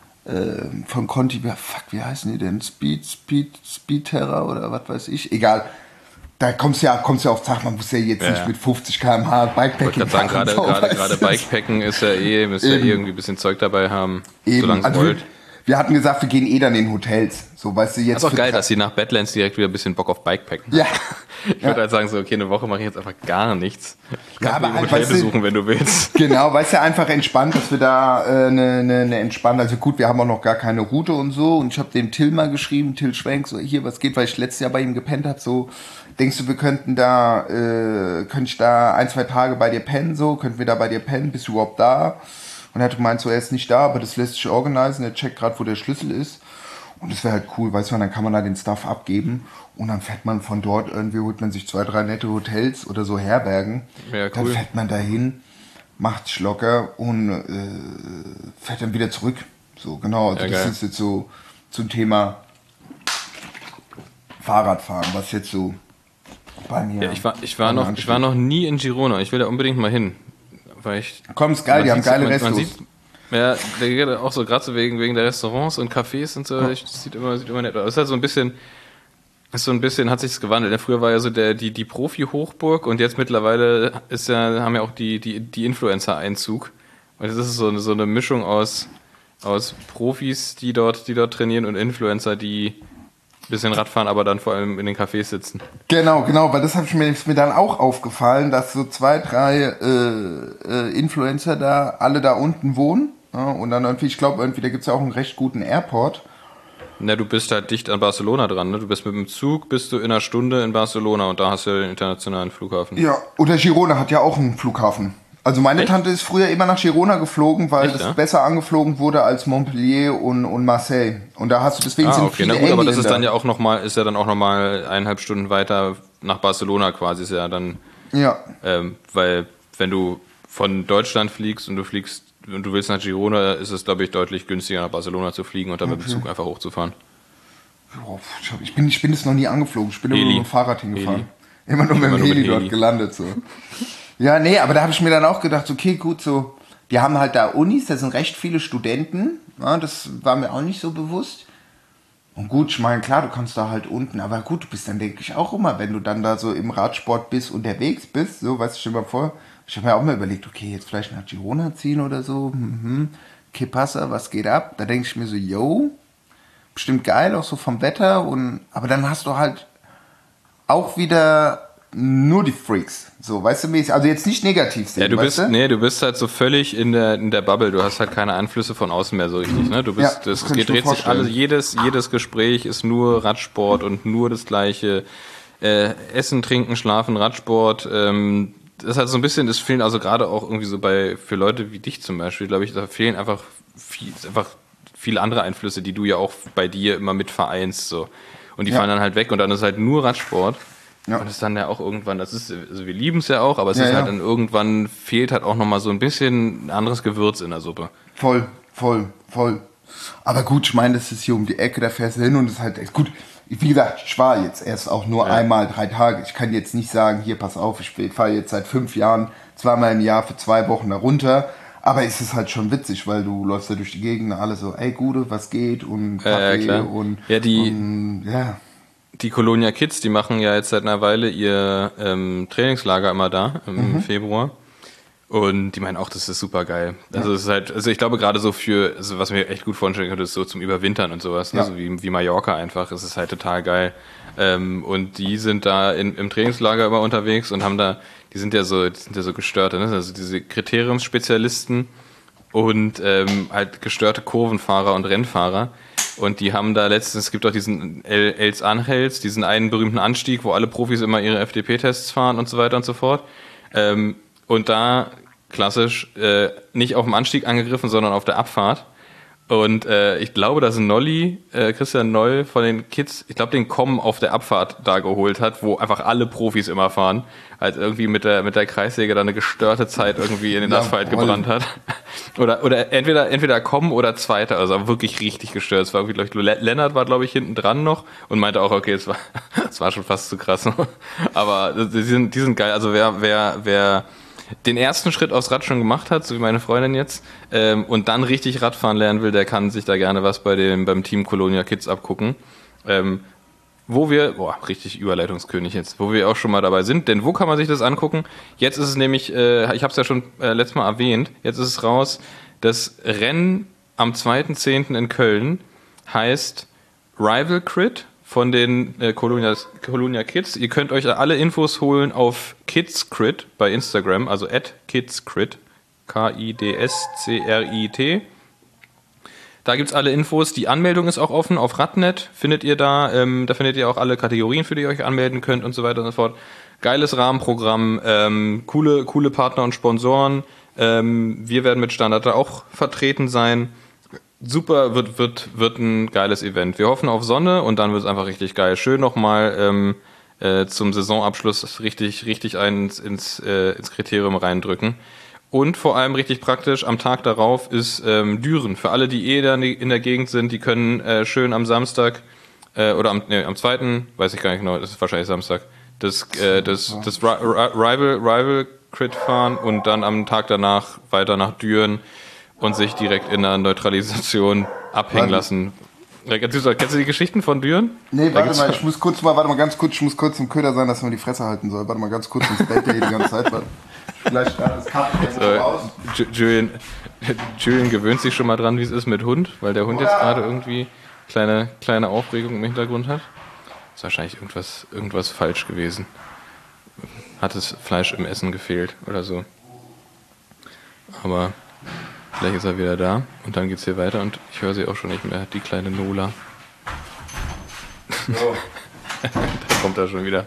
von Conti, wie heißen die denn? Speed Terra oder was weiß ich, egal. Da kommst du ja auf Tag, man muss ja jetzt nicht mit 50 km/h Bikepacking
fahren. Ich wollte gerade sagen, gerade Bikepacken ist ja müsst ihr irgendwie ein bisschen Zeug dabei haben, solange es wollt.
Wir hatten gesagt, wir gehen dann in Hotels. So, weißt du, jetzt.
Das ist auch geil, dass sie nach Badlands direkt wieder ein bisschen Bock auf Bikepacken haben. Ja. Ich würde halt sagen, so, okay, eine Woche mache ich jetzt einfach gar nichts. Kannst aber ein Hotel besuchen, wenn du willst.
Genau, weißt du, einfach entspannt, dass wir da eine entspannte, also gut, wir haben auch noch gar keine Route und so. Und ich habe dem Till mal geschrieben, Till Schwenk, so hier, was geht, weil ich letztes Jahr bei ihm gepennt habe, so, denkst du, wir könnte ich da 1-2 Tage bei dir pennen, so, könnten wir da bei dir pennen, bist du überhaupt da? Und er hat gemeint, so, er ist nicht da, aber das lässt sich organisieren, er checkt gerade, wo der Schlüssel ist. Und das wäre halt cool, weißt du, dann kann man da den Stuff abgeben und dann fährt man von dort irgendwie, holt man sich 2-3 nette Hotels oder so Herbergen. Ja, cool. Dann fährt man dahin, macht sich locker und fährt dann wieder zurück. So, genau, also das ist jetzt so zum Thema Fahrradfahren, was jetzt so bei mir...
Ja, ich war noch nie in Girona, ich will da unbedingt mal hin.
Komm, ist geil, die haben geile Restos.
Ja, der geht auch so, gerade so wegen der Restaurants und Cafés und so, das sieht immer nett aus. Es ist halt so ein bisschen, hat sich's gewandelt. Früher war ja so die Profi-Hochburg und jetzt mittlerweile haben ja auch die Influencer-Einzug. Und das ist so eine Mischung aus Profis, die dort trainieren und Influencer, die ein bisschen Radfahren, aber dann vor allem in den Cafés sitzen.
Genau, weil das ist mir dann auch aufgefallen, dass so 2-3 Influencer da, alle da unten wohnen. Ja, und dann irgendwie, ich glaube, da gibt es ja auch einen recht guten Airport.
Na, du bist halt dicht an Barcelona dran, ne? Du bist mit dem Zug, bist du in einer Stunde in Barcelona und da hast du den internationalen Flughafen.
Ja, oder Girona hat ja auch einen Flughafen. Also meine Tante ist früher immer nach Girona geflogen, weil das besser angeflogen wurde als Montpellier und Marseille. Und da hast du deswegen sind viele
na gut, aber das ist dann ja auch nochmal, 1,5 Stunden weiter nach Barcelona quasi, ist ja dann. Ja. Weil wenn du von Deutschland fliegst und du willst nach Girona, ist es, glaube ich, deutlich günstiger nach Barcelona zu fliegen und dann mit dem Zug einfach hochzufahren.
Ich bin es noch nie angeflogen, ich bin immer nur mit dem Fahrrad hingefahren. Immer nur mit dem Heli dort gelandet so. Ja, nee, aber da habe ich mir dann auch gedacht, okay, gut, so, die haben halt da Unis, da sind recht viele Studenten, ja, das war mir auch nicht so bewusst. Und gut, ich meine, klar, du kannst da halt unten, aber gut, du bist dann, denke ich, auch immer, wenn du dann da so im Radsport bist, unterwegs bist, so, weißt du, stell dir mal vor, ich habe mir auch mal überlegt, okay, jetzt vielleicht nach Girona ziehen oder so, que pasa, was geht ab? Da denke ich mir so, yo, bestimmt geil, auch so vom Wetter, aber dann hast du halt auch wieder nur die Freaks, so, weißt du, also jetzt nicht negativ sehen,
ja, du bist halt so völlig in der Bubble, du hast halt keine Einflüsse von außen mehr so richtig, ne? Du bist, dreht sich alles, jedes Gespräch ist nur Radsport und nur das Gleiche, Essen, Trinken, Schlafen, Radsport, das ist halt so ein bisschen, das fehlen also gerade auch irgendwie so für Leute wie dich zum Beispiel, glaube ich, da fehlen einfach viele andere Einflüsse, die du ja auch bei dir immer mit vereinst. So. Und die fallen dann halt weg und dann ist halt nur Radsport. Ja. Und das ist dann ja auch irgendwann, also wir lieben es ja auch, aber es ist halt dann irgendwann fehlt halt auch nochmal so ein bisschen ein anderes Gewürz in der Suppe.
Voll. Aber gut, ich meine, das ist hier um die Ecke, da fährst du hin und das ist halt echt gut. Wie gesagt, ich war jetzt erst auch nur einmal 3 Tage. Ich kann jetzt nicht sagen, hier, pass auf, ich fahre jetzt seit 5 Jahren 2-mal im Jahr für 2 Wochen da runter. Aber es ist halt schon witzig, weil du läufst da durch die Gegend und alle so, ey Gude, was geht? Und Kaffee und
die Colonia Kids, die machen ja jetzt seit einer Weile ihr Trainingslager immer da im Februar. Und die meinen auch, das ist super geil. Also es ist halt, also ich glaube gerade so was mir echt gut vorstellen könnte, ist so zum Überwintern und sowas, ne? So wie Mallorca einfach, es ist halt total geil. Und die sind da im Trainingslager immer unterwegs und die sind ja so gestörte, ne? Also diese Kriteriumsspezialisten und halt gestörte Kurvenfahrer und Rennfahrer. Und die haben da letztens, es gibt auch diesen Els Angels, diesen einen berühmten Anstieg, wo alle Profis immer ihre FDP-Tests fahren und so weiter und so fort. Und da, klassisch, nicht auf dem Anstieg angegriffen, sondern auf der Abfahrt. Und ich glaube, dass Christian Noll von den Kids, ich glaube, den Kommen auf der Abfahrt da geholt hat, wo einfach alle Profis immer fahren. Halt irgendwie mit der Kreissäge da eine gestörte Zeit irgendwie in den Asphalt gebrannt hat. Oder entweder Kommen oder Zweiter, also wirklich richtig gestört. Es war irgendwie, glaube ich, Lennart war, glaube ich, hinten dran noch und meinte auch, okay, es war schon fast zu krass. Aber die sind geil. Also wer den ersten Schritt aufs Rad schon gemacht hat, so wie meine Freundin jetzt, und dann richtig Radfahren lernen will, der kann sich da gerne was beim Team Colonia Kids abgucken. Wo wir, richtig Überleitungskönig jetzt, wo wir auch schon mal dabei sind, denn wo kann man sich das angucken? Jetzt ist es nämlich, ich habe es ja schon letztes Mal erwähnt, jetzt ist es raus, das Rennen am 2.10. in Köln heißt Rival Crit von den Colonia Kids. Ihr könnt euch alle Infos holen auf KidsCrit bei Instagram, also @KidsCrit, KIDSCRIT. Da gibt's alle Infos. Die Anmeldung ist auch offen. Auf Radnet findet ihr da. Da findet ihr auch alle Kategorien, für die ihr euch anmelden könnt und so weiter und so fort. Geiles Rahmenprogramm, coole Partner und Sponsoren. Wir werden mit Standard da auch vertreten sein. Super, wird ein geiles Event. Wir hoffen auf Sonne und dann wird es einfach richtig geil. Schön nochmal zum Saisonabschluss richtig ins Kriterium reindrücken. Und vor allem richtig praktisch, am Tag darauf ist Düren. Für alle, die da in der Gegend sind, die können schön am Samstag oder am 2., weiß ich gar nicht genau, das ist wahrscheinlich Samstag, das Rival Crit fahren und dann am Tag danach weiter nach Düren und sich direkt in der Neutralisation abhängen lassen. Kennst du die Geschichten von Düren?
Nee, warte mal ganz kurz, ich muss kurz im Köder sein, dass man die Fresse halten soll. Warte mal ganz kurz, ins Bett hier die ganze Zeit. Vielleicht gerade das Karten raus.
Julian gewöhnt sich schon mal dran, wie es ist mit Hund, weil der Hund jetzt gerade irgendwie kleine Aufregung im Hintergrund hat. Ist wahrscheinlich irgendwas falsch gewesen. Hat das Fleisch im Essen gefehlt oder so. Aber gleich ist er wieder da und dann geht's hier weiter und ich höre sie auch schon nicht mehr, die kleine Nola. Oh. Da kommt er schon wieder.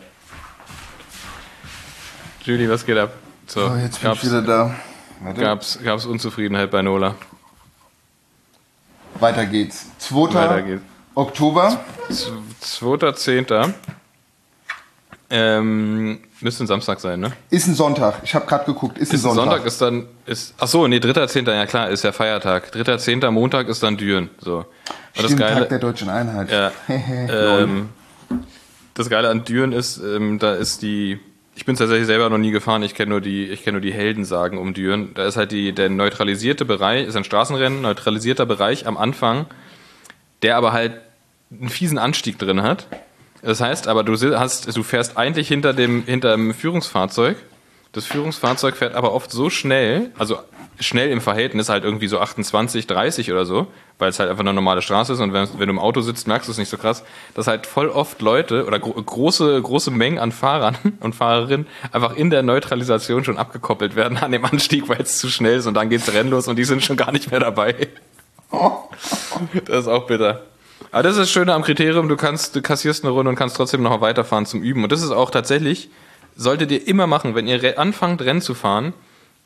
Julie, was geht ab? So,
jetzt bin ich wieder da.
Gab's Unzufriedenheit bei Nola?
Weiter geht's. 2. Oktober.
2.10. Müsste ein Samstag sein, ne?
Ist ein Sonntag. Ich habe gerade geguckt. Ist ein Sonntag.
Achso, nee, 3.10. Ja klar, ist ja Feiertag. 3.10. Montag ist dann Düren. So.
Stimmt, das Tag der Deutschen Einheit.
Ja. Das Geile an Düren ist, da ist ich bin tatsächlich selber noch nie gefahren, ich kenne nur die Heldensagen um Düren. Da ist halt der neutralisierte Bereich, ist ein Straßenrennen, neutralisierter Bereich am Anfang, der aber halt einen fiesen Anstieg drin hat. Das heißt aber, du fährst eigentlich hinter dem Führungsfahrzeug. Das Führungsfahrzeug fährt aber oft so schnell, also schnell im Verhältnis, halt irgendwie so 28, 30 oder so, weil es halt einfach eine normale Straße ist und wenn du im Auto sitzt, merkst du es nicht so krass, dass halt voll oft Leute oder große Mengen an Fahrern und Fahrerinnen einfach in der Neutralisation schon abgekoppelt werden an dem Anstieg, weil es zu schnell ist und dann geht's Rennen los und die sind schon gar nicht mehr dabei. Das ist auch bitter. Aber das ist das Schöne am Kriterium, du kassierst eine Runde und kannst trotzdem noch weiterfahren zum Üben. Und das ist auch tatsächlich, solltet ihr immer machen, wenn ihr anfangt Rennen zu fahren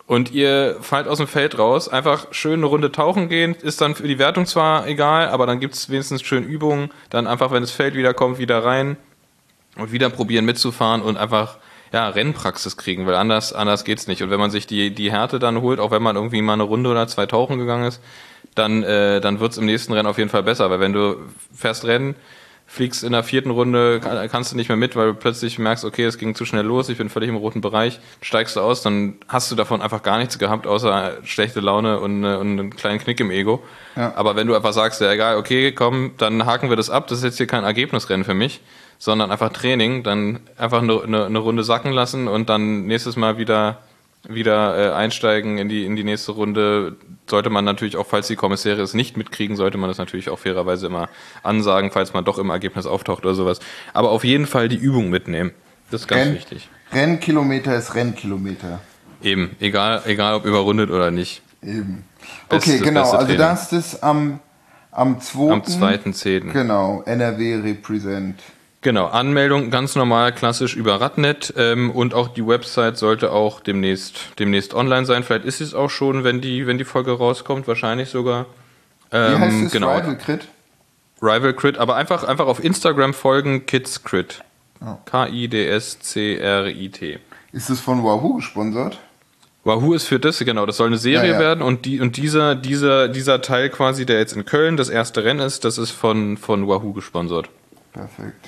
und ihr fallt aus dem Feld raus, einfach schön eine Runde tauchen gehen, ist dann für die Wertung zwar egal, aber dann gibt's wenigstens schön Übungen, dann einfach, wenn das Feld wieder kommt, wieder rein und wieder probieren mitzufahren und einfach Rennpraxis kriegen, weil anders geht's nicht. Und wenn man sich die Härte dann holt, auch wenn man irgendwie mal eine Runde oder 2 tauchen gegangen ist, dann wird's im nächsten Rennen auf jeden Fall besser, weil wenn du fährst Rennen, fliegst in der 4. Runde, kannst du nicht mehr mit, weil du plötzlich merkst, okay, es ging zu schnell los, ich bin völlig im roten Bereich, steigst du aus, dann hast du davon einfach gar nichts gehabt, außer schlechte Laune und einen kleinen Knick im Ego. Ja. Aber wenn du einfach sagst, ja egal, okay, komm, dann haken wir das ab, das ist jetzt hier kein Ergebnisrennen für mich, sondern einfach Training, dann einfach eine Runde sacken lassen und dann nächstes Mal wieder einsteigen in die nächste Runde. Sollte man natürlich auch, falls die Kommissäre es nicht mitkriegen, sollte man das natürlich auch fairerweise immer ansagen, falls man doch im Ergebnis auftaucht oder sowas. Aber auf jeden Fall die Übung mitnehmen. Das ist ganz wichtig.
Rennkilometer ist Rennkilometer.
Eben, egal ob überrundet oder nicht.
Eben. Okay, genau, also das ist am 2.
Am 2.10.
Genau, NRW Represent.
Genau, Anmeldung ganz normal, klassisch über Radnet und auch die Website sollte auch demnächst online sein. Vielleicht ist es auch schon, wenn die Folge rauskommt, wahrscheinlich sogar.
Wie heißt es?
Genau.
Rival Crit?
Rival Crit, aber einfach auf Instagram folgen, Kids Crit. Oh. KIDSCRIT.
Ist es von Wahoo gesponsert?
Wahoo ist für das, genau, das soll eine Serie werden und dieser Teil quasi, der jetzt in Köln das erste Rennen ist, das ist von Wahoo gesponsert.
Perfekt.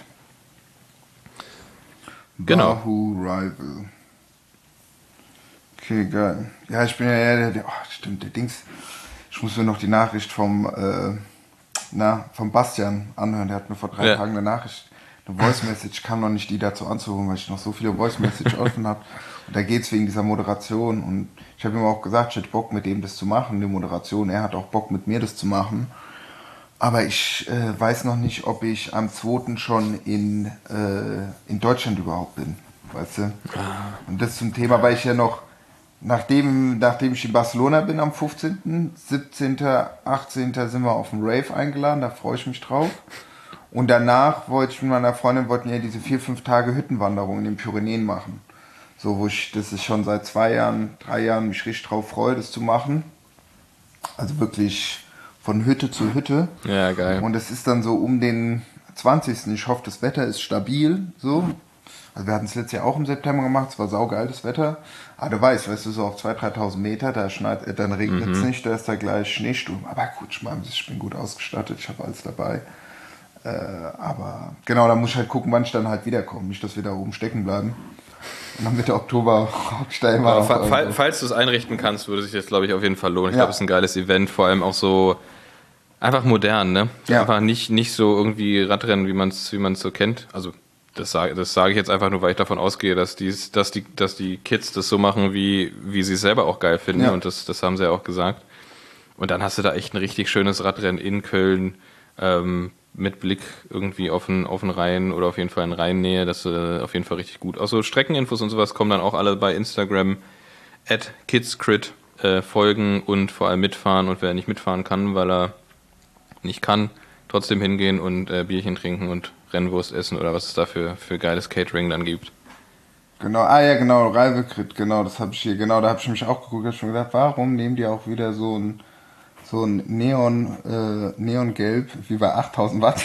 Genau.
Wahoo Rival. Okay, geil. Ja, ich bin ja stimmt, der Dings. Ich muss mir noch die Nachricht vom Bastian anhören. Der hat mir vor 3 Tagen eine Voice Message, kam noch nicht die dazu anzuholen, weil ich noch so viele Voice Message offen habe. Und da geht's wegen dieser Moderation. Und ich habe ihm auch gesagt, ich hätte Bock mit dem das zu machen, die Moderation. Er hat auch Bock mit mir das zu machen. Aber ich weiß noch nicht, ob ich am 2. schon in Deutschland überhaupt bin, weißt du? Und das zum Thema, weil ich ja noch, nachdem ich in Barcelona bin am 15., 17., 18. sind wir auf dem Rave eingeladen, da freue ich mich drauf. Und danach wollte ich mit meiner Freundin, diese 4-5 Tage Hüttenwanderung in den Pyrenäen machen. So, das ist schon seit 2 Jahren, 3 Jahren, mich richtig drauf freue, das zu machen. Also wirklich von Hütte zu Hütte.
Ja, geil.
Und es ist dann so um den 20. Ich hoffe, das Wetter ist stabil, so. Also wir hatten es letztes Jahr auch im September gemacht, es war saugeiles Wetter. Aber du weißt du, so auf 2.000, 3.000 Meter, dann regnet es nicht, da ist da gleich Schneesturm. Aber gut, ich bin gut ausgestattet, ich habe alles dabei. Aber genau, da muss ich halt gucken, wann ich dann halt wiederkomme. Nicht, dass wir da oben stecken bleiben. Und dann Mitte Oktober stellen wir
falls du es einrichten kannst, würde sich das, glaube ich, auf jeden Fall lohnen. Ich glaube, es ist ein geiles Event, vor allem auch so einfach modern, ne? Ja. Einfach nicht so irgendwie Radrennen, wie man es so kennt. Also das sage ich jetzt einfach nur, weil ich davon ausgehe, dass die Kids das so machen, wie sie es selber auch geil finden. Ja. Und das haben sie ja auch gesagt. Und dann hast du da echt ein richtig schönes Radrennen in Köln, mit Blick irgendwie auf den Rhein oder auf jeden Fall in Rheinnähe. Das ist auf jeden Fall richtig gut. Auch so Streckeninfos und sowas kommen dann auch alle bei Instagram @kidscrit folgen und vor allem mitfahren. Und wer nicht mitfahren kann, weil er nicht kann, trotzdem hingehen und Bierchen trinken und Rennwurst essen oder was es da für geiles Catering dann gibt.
Genau, genau, Rival-Crit, genau, das habe ich hier, genau, da habe ich mich auch geguckt, habe schon gedacht, warum nehmen die auch wieder so ein Neongelb wie bei 8000 Watt.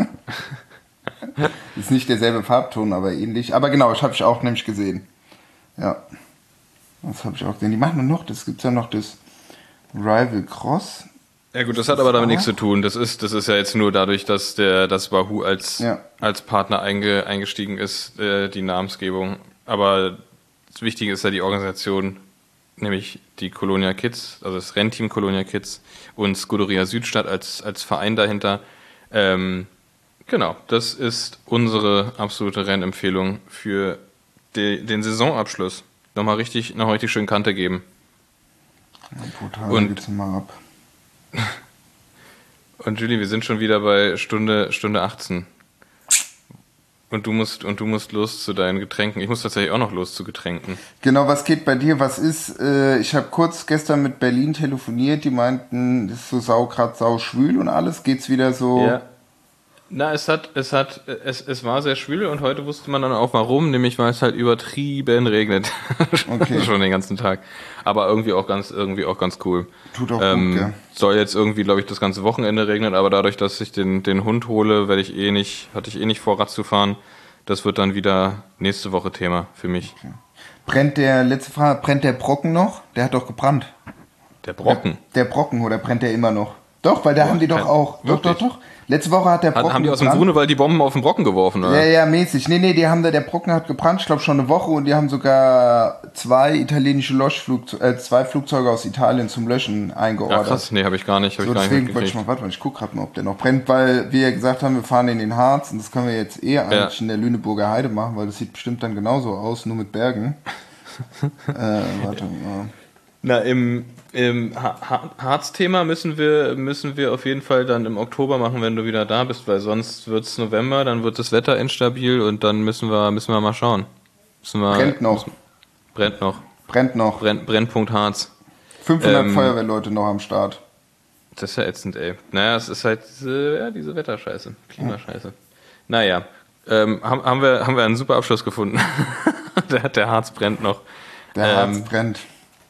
Ist nicht derselbe Farbton, aber ähnlich. Aber genau, das habe ich auch nämlich gesehen. Ja, das habe ich auch gesehen. Die machen nur noch, das gibt's ja noch das Rival Cross.
Ja gut, das hat aber damit nichts zu tun. Das ist ja jetzt nur dadurch, dass das Wahoo als Partner eingestiegen ist, die Namensgebung. Aber das Wichtige ist ja die Organisation, nämlich die Colonia Kids, also das Rennteam Colonia Kids und Scuderia Südstadt als Verein dahinter. Genau, das ist unsere absolute Rennempfehlung für den Saisonabschluss. Nochmal richtig schön Kante geben.
Ja, brutal, und gibt's mal ab.
Und Julie, wir sind schon wieder bei Stunde 18. Und du musst los zu deinen Getränken. Ich muss tatsächlich auch noch los zu Getränken.
Genau, was geht bei dir? Was ist? Ich habe kurz gestern mit Berlin telefoniert. Die meinten, das ist so grad sau schwül und alles. Geht's wieder so?
Na, es war sehr schwül und heute wusste man dann auch warum, nämlich weil es halt übertrieben regnet.
Okay.
Schon den ganzen Tag. Aber irgendwie auch ganz cool.
Tut auch gut, gell?
Soll jetzt irgendwie, glaube ich, das ganze Wochenende regnen, aber dadurch, dass ich den Hund hole, hatte ich eh nicht vor, Rad zu fahren. Das wird dann wieder nächste Woche Thema für mich.
Okay. Brennt der Brocken noch? Der hat doch gebrannt.
Der Brocken?
Der Brocken, oder brennt der immer noch? Doch, weil da haben die doch auch... Doch. Letzte Woche hat der Brocken
haben die aus dem Grunewald die Bomben auf den Brocken geworfen, oder?
Ja, mäßig. Nee, der Brocken hat gebrannt, ich glaube schon eine Woche, und die haben sogar 2 Flugzeuge aus Italien zum Löschen eingeordert.
Ja, krass, nee, habe ich gar nicht.
Deswegen wollte ich mal, ich gucke gerade mal, ob der noch brennt, weil wir ja gesagt haben, wir fahren in den Harz, und das können wir jetzt eigentlich in der Lüneburger Heide machen, weil das sieht bestimmt dann genauso aus, nur mit Bergen. Warte mal.
Na, im Harz-Thema müssen wir auf jeden Fall dann im Oktober machen, wenn du wieder da bist, weil sonst wird's November, dann wird das Wetter instabil und dann müssen wir mal schauen. Brennt noch. Brennpunkt Harz.
500 Feuerwehrleute noch am Start.
Das ist ja ätzend, ey. Naja, es ist halt diese Wetterscheiße, Klimascheiße. Naja, haben wir einen super Abschluss gefunden. Der Harz brennt noch.
Der Harz brennt.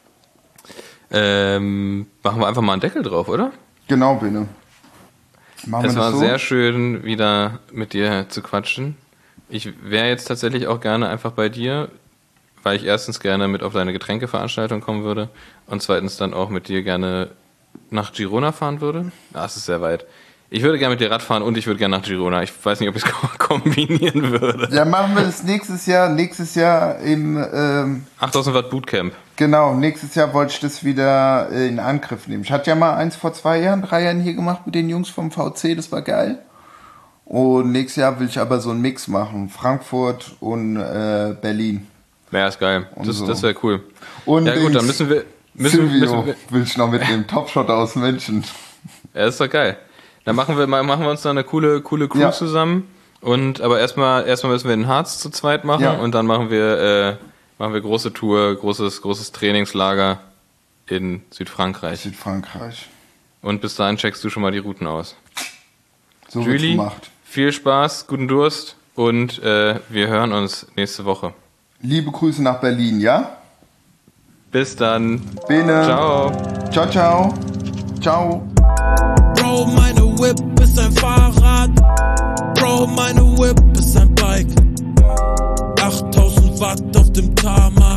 Machen wir einfach mal einen Deckel drauf, oder?
Genau, bitte.
Es war sehr schön, wieder mit dir zu quatschen. Ich wäre jetzt tatsächlich auch gerne einfach bei dir, weil ich erstens gerne mit auf deine Getränkeveranstaltung kommen würde und zweitens dann auch mit dir gerne nach Girona fahren würde. Das ist sehr weit. Ich würde gerne mit dir Rad fahren und ich würde gerne nach Girona. Ich weiß nicht, ob ich es kombinieren würde.
Ja, machen wir das nächstes Jahr im
8000 Watt Bootcamp.
Genau, nächstes Jahr wollte ich das wieder in Angriff nehmen. Ich hatte ja mal eins vor 3 Jahren hier gemacht mit den Jungs vom VC, das war geil. Und nächstes Jahr will ich aber so einen Mix machen, Frankfurt und Berlin.
Ja, ist geil. Das wäre cool.
Und
ja gut, dann müssen wir...
Silvio will ich noch mit dem Topshot aus München.
Ja, ist doch geil. Dann machen wir uns da eine coole Crew zusammen. Aber erstmal müssen wir den Harz zu zweit machen und dann machen wir große Tour, großes Trainingslager in Südfrankreich. Und bis dahin checkst du schon mal die Routen aus.
So wird's gemacht.
Viel Spaß, guten Durst und wir hören uns nächste Woche.
Liebe Grüße nach Berlin, ja?
Bis dann.
Bene.
Ciao.
Ciao. Ciao.
Bro, meine Whip ist ein Fahrrad. Bro, meine Whip ist ein Bike. 8000 Watt auf dem Tarmac.